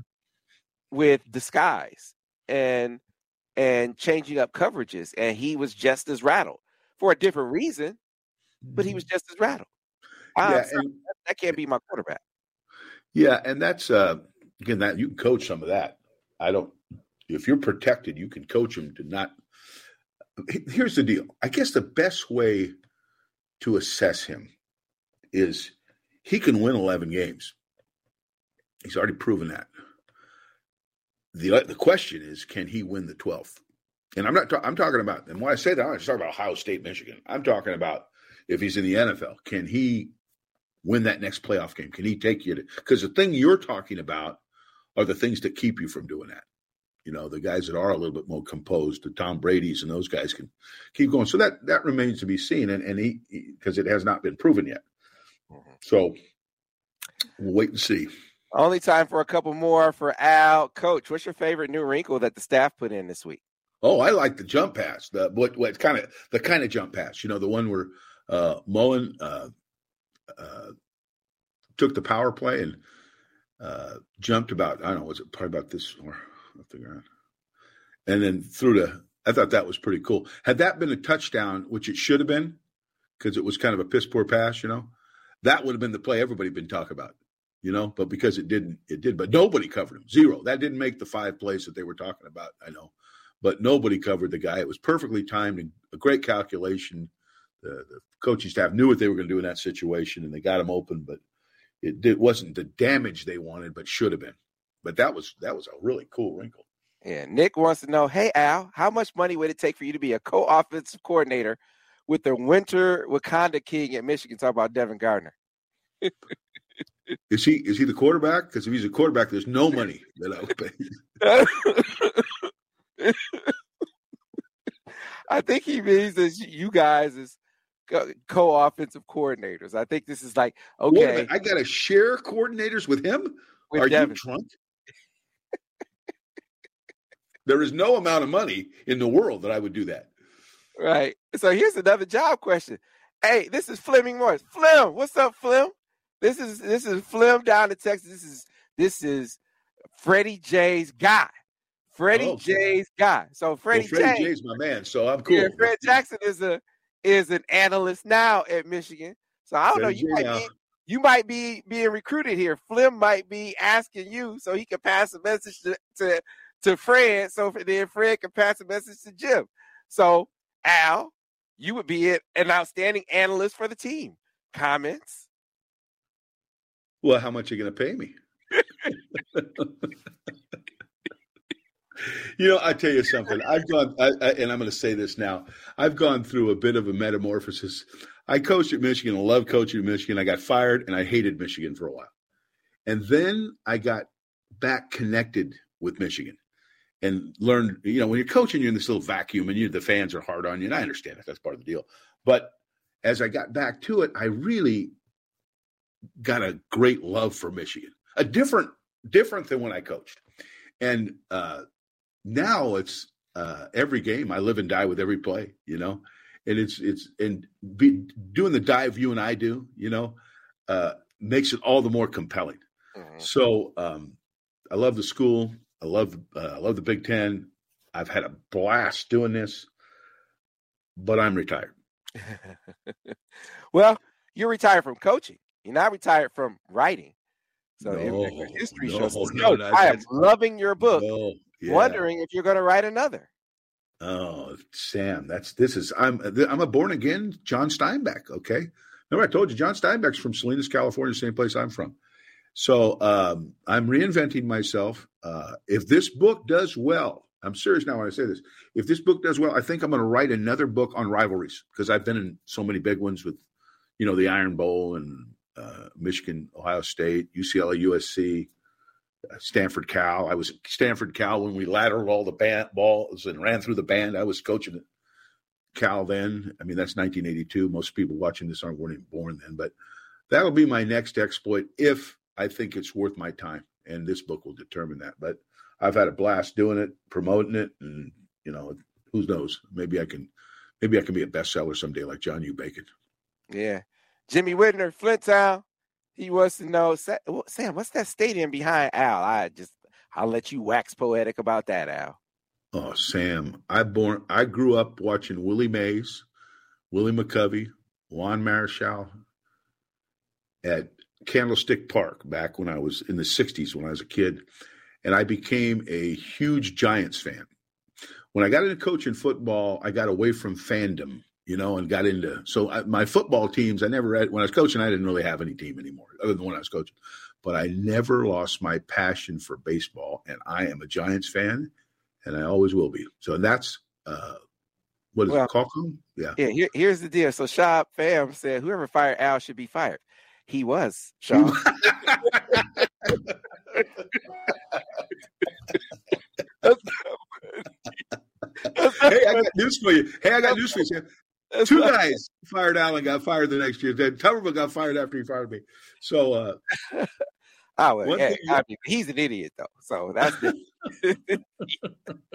with disguise and and changing up coverages, and he was just as rattled for a different reason, but he was just as rattled. Yeah, sorry, and, that, that can't be my quarterback. Yeah, and that's uh, again that you can coach some of that. I don't. If you're protected, you can coach him to not. Here's the deal. I guess the best way to assess him is he can win eleven games. He's already proven that. The the question is, can he win the twelfth? And I'm not. Ta- I'm talking about. And when I say that, I'm not just talking about Ohio State, Michigan. I'm talking about if he's in the N F L, can he win that next playoff game? Can he take you to? Because the thing you're talking about are the things that keep you from doing that. You know, the guys that are a little bit more composed, the Tom Brady's and those guys can keep going. So that that remains to be seen, and and he because it has not been proven yet. Mm-hmm. So we'll wait and see. Only time for a couple more for Al. Coach, what's your favorite new wrinkle that the staff put in this week? Oh, I like the jump pass. The what what kind of the kind of jump pass. You know, the one where uh, Mullen uh, uh, took the power play and uh, jumped about, I don't know, was it probably about this or off the ground? And then threw the, I thought that was pretty cool. Had that been a touchdown, which it should have been, because it was kind of a piss poor pass, you know, that would have been the play everybody been talking about, you know, but because it didn't, it did. But nobody covered him. Zero. That didn't make the five plays that they were talking about, I know. But nobody covered the guy. It was perfectly timed and a great calculation. The, the coaching staff knew what they were going to do in that situation, and they got him open. But it did, wasn't the damage they wanted, but should have been. But that was that was a really cool wrinkle. Yeah, Nick wants to know, hey, Al, how much money would it take for you to be a co-offensive coordinator with the Winter Wakanda King at Michigan? Talk about Devin Gardner. Is he is he the quarterback? Because if he's a quarterback, there's no money that I would pay. I think he means that you guys as co-offensive coordinators. I think this is like, okay. I got to share coordinators with him? With Are Devin. You drunk? There is no amount of money in the world that I would do that. Right. So here's another job question. Hey, this is Fleming Morris. Flem, what's up, Flem? This is this is Flem down in Texas. This is this is Freddie J's guy. Freddie oh, J's guy. So Freddie, well, Freddie J, J's my man. So I'm cool. Yeah, Fred Jackson is a is an analyst now at Michigan. So I don't Freddie know. You J might now. be you might be being recruited here. Flem might be asking you so he can pass a message to to, to Fred. So then Fred can pass a message to Jim. So Al, you would be an outstanding analyst for the team. Comments? Well, how much are you going to pay me? You know, I tell you something. I've gone, I, I, and I'm going to say this now. I've gone through a bit of a metamorphosis. I coached at Michigan. I loved coaching at Michigan. I got fired, and I hated Michigan for a while. And then I got back connected with Michigan and learned, you know, when you're coaching, you're in this little vacuum, and you, the fans are hard on you, and I understand that. That's part of the deal. But as I got back to it, I really got a great love for Michigan, a different, different than when I coached. And uh, now it's uh, every game I live and die with every play, you know, and it's, it's, and be, doing the dive you and I do, you know, uh, makes it all the more compelling. Mm-hmm. So um, I love the school. I love, uh, I love the Big Ten. I've had a blast doing this, but I'm retired. Well, you're retired from coaching. You're not retired from writing. So no, if history no, shows us, no, no, I am loving your book, no, yeah. wondering if you're going to write another. Oh, Sam, that's this is I'm I'm a born again John Steinbeck. Okay, remember I told you John Steinbeck's from Salinas, California, same place I'm from. So um, I'm reinventing myself. Uh, if this book does well, I'm serious now when I say this. If this book does well, I think I'm going to write another book on rivalries because I've been in so many big ones with, you know, the Iron Bowl and uh, Michigan, Ohio State, U C L A, U S C, uh, Stanford, Cal. I was at Stanford, Cal when we lateraled all the band balls and ran through the band. I was coaching at Cal then. I mean, that's nineteen eighty-two. Most people watching this aren't weren't even born then, but that'll be my next exploit if I think it's worth my time, and this book will determine that. But I've had a blast doing it, promoting it, and you know, who knows? Maybe I can, maybe I can be a bestseller someday, like John U. Bacon. Yeah, Jimmy Whitner, Flint Town. He wants to know, Sam, what's that stadium behind Al? I just, I'll let you wax poetic about that, Al. Oh, Sam, I born, I grew up watching Willie Mays, Willie McCovey, Juan Marichal at Candlestick Park back when I was in the sixties when I was a kid, and I became a huge Giants fan. When I got into coaching football, I got away from fandom, you know, and got into – so I, my football teams, I never had – when I was coaching, I didn't really have any team anymore other than when I was coaching. But I never lost my passion for baseball, and I am a Giants fan, and I always will be. So that's uh, – what is well, it, Qualcomm? Yeah. Yeah, here, here's the deal. So Shop Fam said whoever fired Al should be fired. He was, Sean. Hey, I got news for you. Hey, I got news for you, Sam. Two guys fired Allen, got fired the next year. Then Tuberville got fired after he fired me. So, uh, oh, well, hey, I mean, he's an idiot, though. So that's the.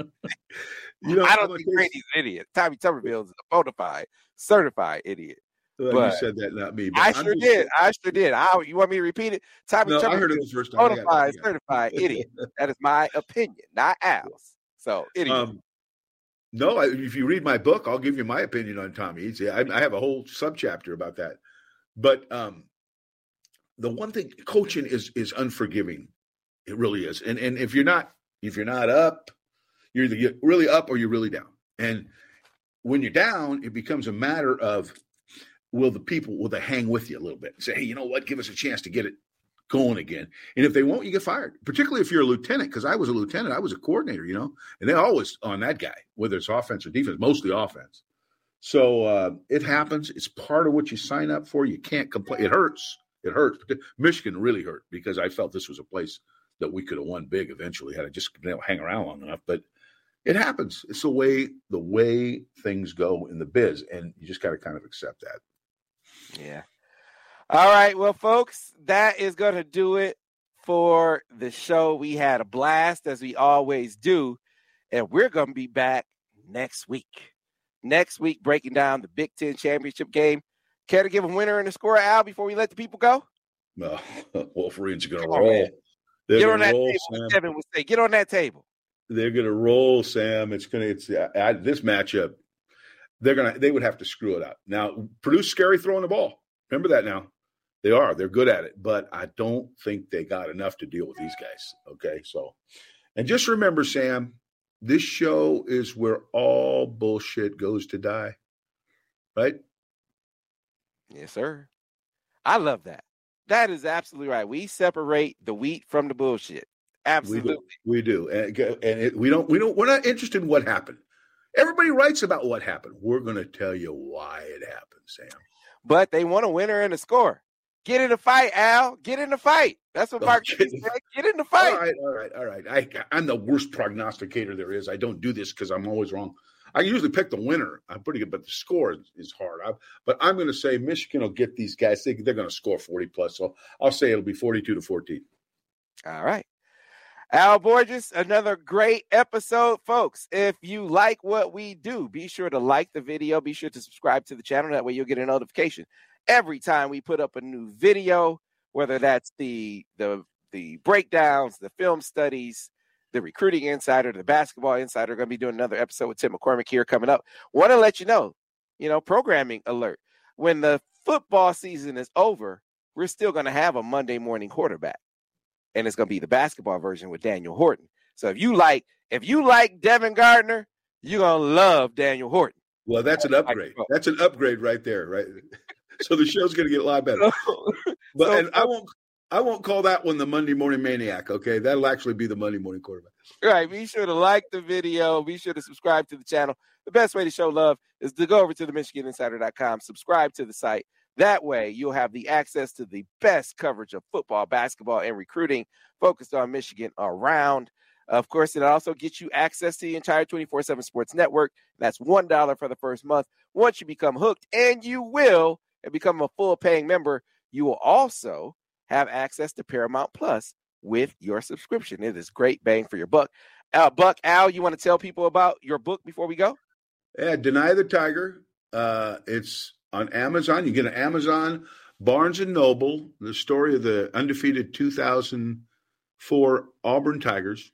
You know, I don't think Brady's an idiot. Tommy Tuberville is a bona fide, certified idiot. Well, but you said that, not me. But I I'm sure just did. saying- I sure did. I, you want me to repeat it? Tommy No, I Tuberville, heard it the first time. I got it. Bonafide, I got it. certified idiot. That is my opinion, not Al's. So, idiot. Um, no, I, if you read my book, I'll give you my opinion on Tommy Eads. I, I have a whole subchapter about that. But um, the one thing, coaching is is unforgiving. It really is. And and if you're not if you're not up, you're either really up or you're really down. And when you're down, it becomes a matter of, will the people, will they hang with you a little bit and say, hey, you know what, give us a chance to get it going again. And if they won't, you get fired, particularly if you're a lieutenant, because I was a lieutenant, I was a coordinator, you know, and they're always on that guy, whether it's offense or defense, mostly offense. So uh, it happens. It's part of what you sign up for. You can't complain. It hurts. It hurts. Michigan really hurt because I felt this was a place that we could have won big eventually had I just been able to hang around long enough. But it happens. It's the way the way things go in the biz, and you just got to kind of accept that. Yeah. All right. Well, folks, that is going to do it for the show. We had a blast, as we always do, and we're going to be back next week. Next week, breaking down the Big Ten championship game. Care to give a winner and a score, Al, before we let the people go? No, Wolverines are going to Come on, roll. man. They're Get on gonna that roll, table. Sam. Kevin would say, get on that table. They're going to roll, Sam. It's going to. It's uh, this matchup. They're going to. They would have to screw it up. Now, Purdue's scary throwing the ball. Remember that now. They are. They're good at it, but I don't think they got enough to deal with these guys. Okay, so, and just remember, Sam, this show is where all bullshit goes to die. Right? Yes, sir. I love that. That is absolutely right. We separate the wheat from the bullshit. Absolutely. We do. We do. And, and it, we don't, we don't, we're not interested in what happened. Everybody writes about what happened. We're going to tell you why it happened, Sam. But they want a winner and a score. Get in the fight, Al. Get in the fight. That's what Mark Okay. said. Get in the fight. All right, all right, all right. I, I'm the worst prognosticator there is. I don't do this because I'm always wrong. I usually pick the winner. I'm pretty good, but the score is, is hard. I, but I'm going to say Michigan will get these guys. They, they're going to score forty plus. So I'll say it'll be forty-two to fourteen. All right. Al Borges, another great episode, folks. If you like what we do, be sure to like the video. Be sure to subscribe to the channel. That way you'll get a notification every time we put up a new video, whether that's the the the breakdowns, the film studies, the recruiting insider, the basketball insider. We're going to be doing another episode with Tim McCormick here coming up. Want to let you know, you know, programming alert. When the football season is over, we're still going to have a Monday morning quarterback. And it's going to be the basketball version with Daniel Horton. So if you like, if you like Devin Gardner, you're going to love Daniel Horton. Well, that's an upgrade. That's an upgrade right there, right? So the show's going to get a lot better. But so, and I won't I won't call that one the Monday Morning Maniac, okay? That'll actually be the Monday Morning Quarterback. Right. Be sure to like the video. Be sure to subscribe to the channel. The best way to show love is to go over to the Michigan Insider dot com, subscribe to the site. That way, you'll have the access to the best coverage of football, basketball, and recruiting focused on Michigan around. Of course, it also gets you access to the entire twenty-four seven Sports Network. That's one dollar for the first month. Once you become hooked, and you will, and become a full-paying member, you will also have access to Paramount Plus with your subscription. It is great bang for your buck. Uh, Buck, Al, you want to tell people about your book before we go? Yeah, Deny the Tiger. Uh, it's on Amazon. You get an Amazon, Barnes and Noble, the story of the undefeated two thousand four Auburn Tigers.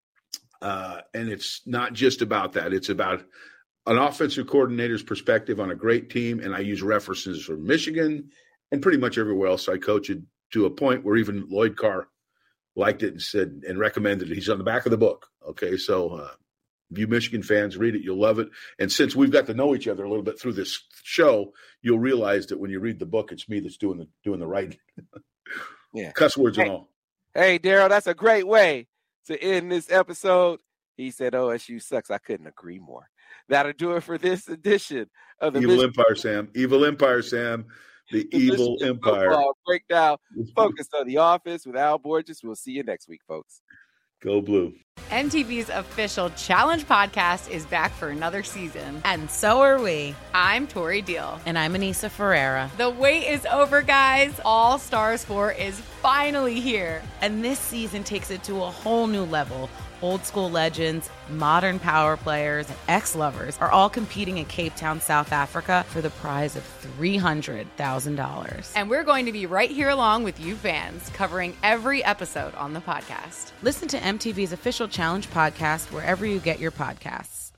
Uh, and it's not just about that. It's about an offensive coordinator's perspective on a great team. And I use references from Michigan and pretty much everywhere else I coached, to a point where even Lloyd Carr liked it and said and recommended it. He's on the back of the book. Okay, so uh, if you Michigan fans read it, you'll love it. And since we've got to know each other a little bit through this show, you'll realize that when you read the book, it's me that's doing the doing the writing. Yeah, cuss words hey, and all. Hey, Daryl, that's a great way to end this episode. He said, O S U sucks. I couldn't agree more. That'll do it for this edition of the Evil Michigan Empire, Sam. Evil Empire, Sam. The, the Evil Michigan Empire. Breakdown focused on The Office with Al Borges. We'll see you next week, folks. Go Blue. M T V's official Challenge podcast is back for another season. And so are we. I'm Tori Deal. And I'm Anissa Ferreira. The wait is over, guys. All Stars four is finally here. And this season takes it to a whole new level. Old school legends, modern power players, and ex-lovers are all competing in Cape Town, South Africa for the prize of three hundred thousand dollars. And we're going to be right here along with you fans, covering every episode on the podcast. Listen to M T V's official Challenge podcast wherever you get your podcasts.